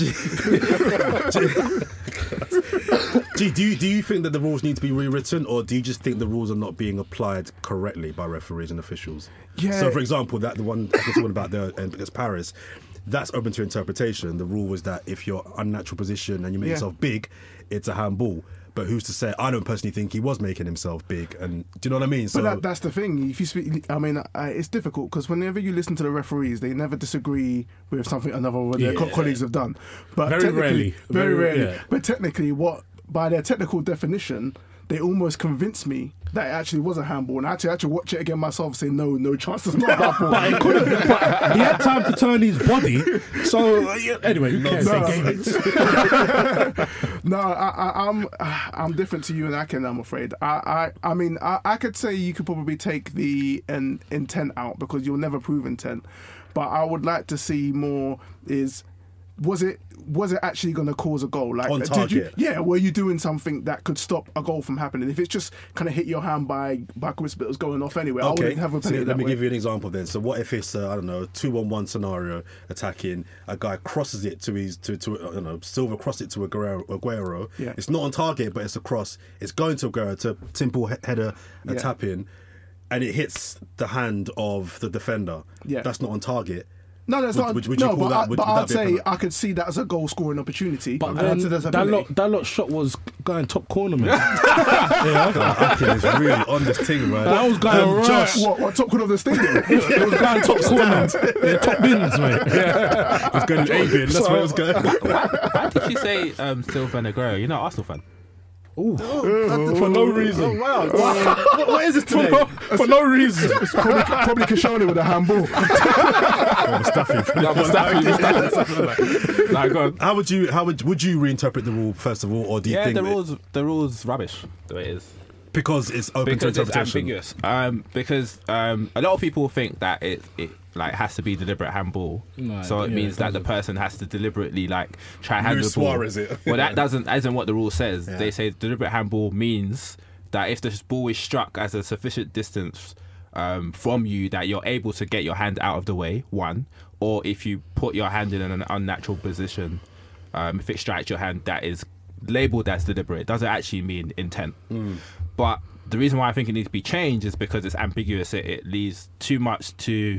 [SPEAKER 1] Do you think that the rules need to be rewritten, or do you just think the rules are not being applied correctly by referees and officials?
[SPEAKER 4] Yeah.
[SPEAKER 1] So, for example, that the one I was talking about there against Paris, that's open to interpretation. The rule was that if you're unnatural position and you make yourself big, it's a handball. But who's to say? I don't personally think he was making himself big, and do you know what I mean? So
[SPEAKER 4] But that's the thing. If you speak, I mean, it's difficult because whenever you listen to the referees, they never disagree with something another of their colleagues have done. But
[SPEAKER 2] Very rarely.
[SPEAKER 4] very rarely.
[SPEAKER 2] Yeah.
[SPEAKER 4] But technically, by their technical definition, they almost convinced me that it actually was a handball, and I had to watch it again myself and say, no chance, it's not a handball.
[SPEAKER 2] But it could have. But he had time to turn his body. So anyway, who cares? They gave it.
[SPEAKER 4] No, I'm different to you and Akin, I'm afraid. I mean, I could say you could probably take the intent out because you'll never prove intent. But I would like to see more was it actually going to cause a goal? Like,
[SPEAKER 1] on target?
[SPEAKER 4] Were you doing something that could stop a goal from happening? If it's just kind of hit your hand by crisp, it was going off anyway. I wouldn't have a penalty.
[SPEAKER 1] Let me give you an example then. So what if it's I don't know, 2-on-1 scenario attacking, a guy crosses it to Silva crossed it to Aguero.
[SPEAKER 4] Yeah.
[SPEAKER 1] It's not on target, but it's a cross. It's going to Aguero to simple header, a tap in, and it hits the hand of the defender.
[SPEAKER 4] Yeah.
[SPEAKER 1] That's not on target.
[SPEAKER 4] No, that's not.
[SPEAKER 1] Would you call that?
[SPEAKER 4] But I'd say I could see that as a goal scoring opportunity.
[SPEAKER 2] But
[SPEAKER 4] and
[SPEAKER 2] then
[SPEAKER 4] that's a
[SPEAKER 2] that
[SPEAKER 4] penalty.
[SPEAKER 2] lot shot was going top corner, man.
[SPEAKER 1] Akin is really on this thing, man.
[SPEAKER 2] That was going right.
[SPEAKER 1] Josh,
[SPEAKER 4] What top corner of the stadium?
[SPEAKER 2] It was going top corner. Yeah, top bins, mate.
[SPEAKER 1] it was going to A bin. That's where it was going.
[SPEAKER 3] Why did you say Silva and Aguero? You're not an Arsenal fan.
[SPEAKER 2] For no reason.
[SPEAKER 1] Wow. What is this today?
[SPEAKER 2] For no reason.
[SPEAKER 4] It's probably Kashani with a handball.
[SPEAKER 3] Like, go on.
[SPEAKER 1] How would you reinterpret the rule first of all, or do you think
[SPEAKER 3] the rule's rubbish the way it is?
[SPEAKER 1] Because it's open to
[SPEAKER 3] Because it's
[SPEAKER 1] interpretation?
[SPEAKER 3] ambiguous. Because a lot of people think that it like has to be deliberate handball,
[SPEAKER 2] No,
[SPEAKER 3] so it
[SPEAKER 2] yeah,
[SPEAKER 3] means
[SPEAKER 2] it
[SPEAKER 3] that the
[SPEAKER 2] doesn't.
[SPEAKER 3] person has to deliberately like try handle
[SPEAKER 1] Luis
[SPEAKER 3] the ball.
[SPEAKER 1] Suarez it.
[SPEAKER 3] Well, that isn't what the rule says.
[SPEAKER 1] Yeah.
[SPEAKER 3] They say deliberate handball means that if the ball is struck as a sufficient distance from you that you're able to get your hand out of the way, one, or if you put your hand in an unnatural position, if it strikes your hand, that is labelled as deliberate. It doesn't actually mean intent. But the reason why I think it needs to be changed is because it's ambiguous. It leaves too much to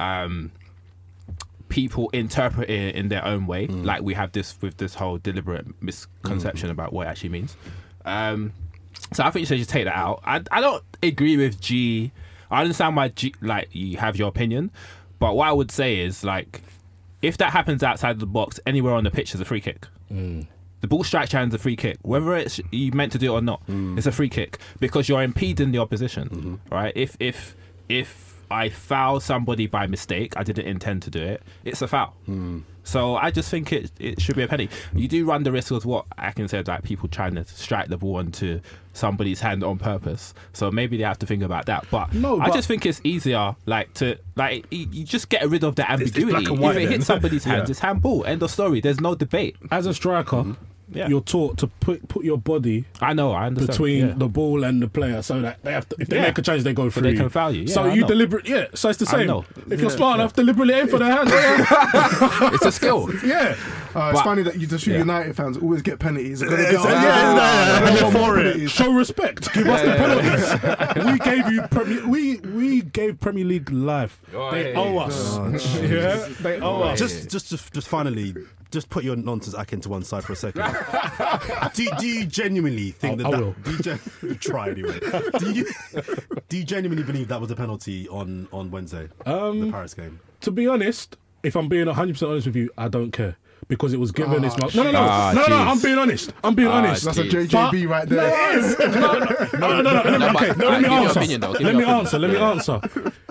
[SPEAKER 3] people interpret it in their own way. Like we have this with this whole deliberate misconception about what it actually means. So I think you should just take that out. I don't agree with G. I understand why G, like you have your opinion, but what I would say is like if that happens outside of the box anywhere on the pitch is a free kick. The ball strikes your hand is a free kick. Whether it's you meant to do it or not, it's a free kick because you're impeding the opposition, right? If I foul somebody by mistake, I didn't intend to do it, it's a foul. So I just think it should be a penalty. You do run the risk of what Akin said, like people trying to strike the ball onto somebody's hand on purpose. So maybe they have to think about that. But I just think it's easier, you just get rid of the ambiguity.
[SPEAKER 1] black and white
[SPEAKER 3] If it
[SPEAKER 1] then.
[SPEAKER 3] hits somebody's hands, it's handball. End of story. There's no debate.
[SPEAKER 2] As a striker, you're taught to put your body
[SPEAKER 3] I understand.
[SPEAKER 2] between the ball and the player so that they have to, if they make a change, they go
[SPEAKER 3] So
[SPEAKER 2] through.
[SPEAKER 3] they can foul you. Yeah,
[SPEAKER 2] So
[SPEAKER 3] I
[SPEAKER 2] you
[SPEAKER 3] know.
[SPEAKER 2] deliberate, so it's the same.
[SPEAKER 3] know.
[SPEAKER 2] If you're smart enough, deliberately aim for the hand.
[SPEAKER 3] It's a skill.
[SPEAKER 2] Yeah.
[SPEAKER 4] It's
[SPEAKER 3] But-
[SPEAKER 4] funny that you just United fans always get penalties.
[SPEAKER 1] And they're for it.
[SPEAKER 2] Show respect. Give us the penalties. We gave you we gave Premier League life. They owe us. They owe us.
[SPEAKER 1] Just finally, just put your nonsense Akin to one side for a second. do you genuinely think
[SPEAKER 2] I will.
[SPEAKER 1] try anyway? Do you genuinely believe that was a penalty on Wednesday, the Paris game?
[SPEAKER 2] To be honest, if I'm being 100% honest with you, I don't care. Because it was given. No. I'm being honest.
[SPEAKER 4] That's a JJB right there.
[SPEAKER 2] No. Okay, let me answer.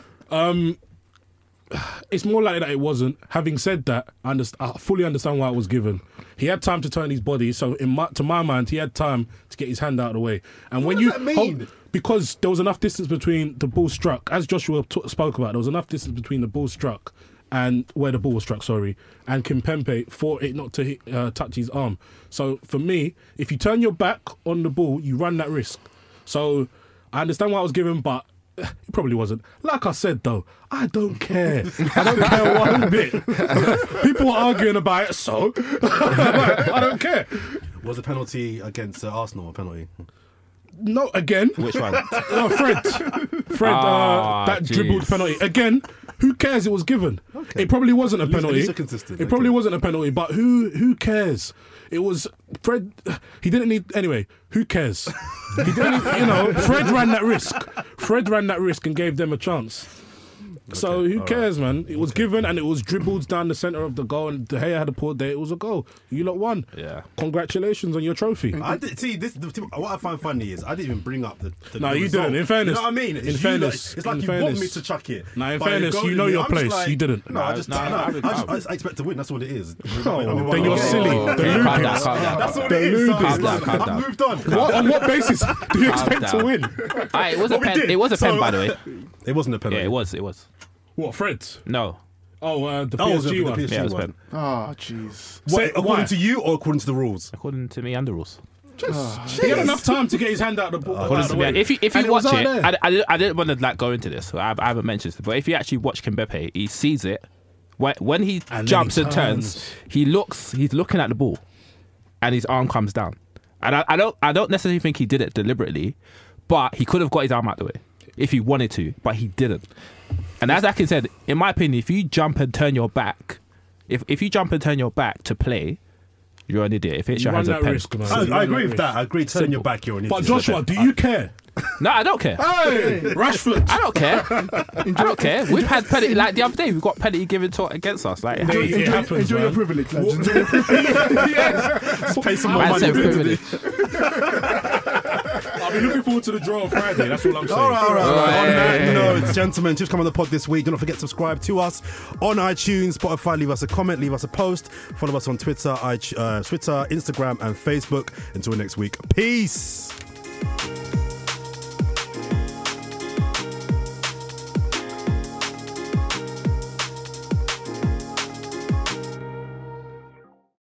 [SPEAKER 2] It's more likely that it wasn't. Having said that, I fully understand why it was given. He had time to turn his body, so to my mind, he had time to get his hand out of the way. And
[SPEAKER 1] What does that mean?
[SPEAKER 2] Because there was enough distance between the ball struck, as Joshua spoke about, there was enough distance between the ball struck and where the ball was struck, and Kimpembe for it not to touch his arm. So for me, if you turn your back on the ball, you run that risk. So I understand what I was given, but it probably wasn't. Like I said, though, I don't care. I don't care one bit. People are arguing about it, so I don't care.
[SPEAKER 1] Was the penalty against Arsenal a penalty?
[SPEAKER 2] No, again.
[SPEAKER 3] Which one?
[SPEAKER 2] No, Fred. That dribbled penalty. Again, who cares? It was given. Okay. It probably wasn't a penalty. It probably wasn't a penalty, but who cares? It was Fred. He didn't need. Anyway, who cares? He didn't. Fred ran that risk. Fred ran that risk and gave them a chance. So who cares, man? It was given and it was dribbled down the centre of the goal, and De Gea had a poor day. It was a goal. You lot won.
[SPEAKER 3] Yeah.
[SPEAKER 2] Congratulations on your trophy.
[SPEAKER 1] What I find funny is I didn't even bring up the
[SPEAKER 2] No, you
[SPEAKER 1] result.
[SPEAKER 2] didn't. In fairness,
[SPEAKER 1] you know what I mean?
[SPEAKER 2] In fairness,
[SPEAKER 1] it's like you want me to chuck it.
[SPEAKER 2] No, in
[SPEAKER 1] But
[SPEAKER 2] fairness,
[SPEAKER 1] go
[SPEAKER 2] you know
[SPEAKER 1] with me.
[SPEAKER 2] your
[SPEAKER 1] I'm just
[SPEAKER 2] place.
[SPEAKER 1] like,
[SPEAKER 2] You didn't.
[SPEAKER 1] I expect to win. That's what it is.
[SPEAKER 2] Then you're silly.
[SPEAKER 3] Okay, calm down, calm down.
[SPEAKER 1] That's what it is.
[SPEAKER 3] Calm down, calm down.
[SPEAKER 1] I've moved on.
[SPEAKER 2] On what basis do you expect to win?
[SPEAKER 3] It was a pen. It was a pen, by the way.
[SPEAKER 1] It wasn't a penalty.
[SPEAKER 3] Yeah, it was.
[SPEAKER 2] What, Fred's?
[SPEAKER 3] No.
[SPEAKER 2] The PSG one.
[SPEAKER 3] Yeah, it was a pen.
[SPEAKER 4] Oh, jeez.
[SPEAKER 1] According to you or according to the rules?
[SPEAKER 3] According to me and the rules.
[SPEAKER 2] He had enough time to get his hand out the ball.
[SPEAKER 3] If you watch it, I didn't want to go into this. So I haven't mentioned this, but if you actually watch Kimpembe, he sees it when he jumps and turns. He's looking at the ball, and his arm comes down. And I don't necessarily think he did it deliberately, but he could have got his arm out the way if he wanted to, but he didn't. And as Akin said, in my opinion, if you jump and turn your back, if you jump and turn your back to play, you're an idiot. If it's your hands,
[SPEAKER 1] I agree with that. I agree. Turn your back, you're an idiot.
[SPEAKER 2] But Joshua, do you care?
[SPEAKER 3] No, I don't care.
[SPEAKER 2] Hey, Rashford.
[SPEAKER 3] I don't care. I don't care. We've had penalty like the other day. We've got penalty given against us. Like
[SPEAKER 2] it happens,
[SPEAKER 4] enjoy your
[SPEAKER 2] man.
[SPEAKER 4] privilege, lads.
[SPEAKER 1] Yes. Pay some more money.
[SPEAKER 2] I'll be looking forward to the draw on Friday. That's all I'm saying.
[SPEAKER 1] All right. On that note, gentlemen, just come on the pod this week. Do not forget to subscribe to us on iTunes, Spotify. Leave us a comment, leave us a post. Follow us on Twitter, Instagram, and Facebook. Until next week, peace.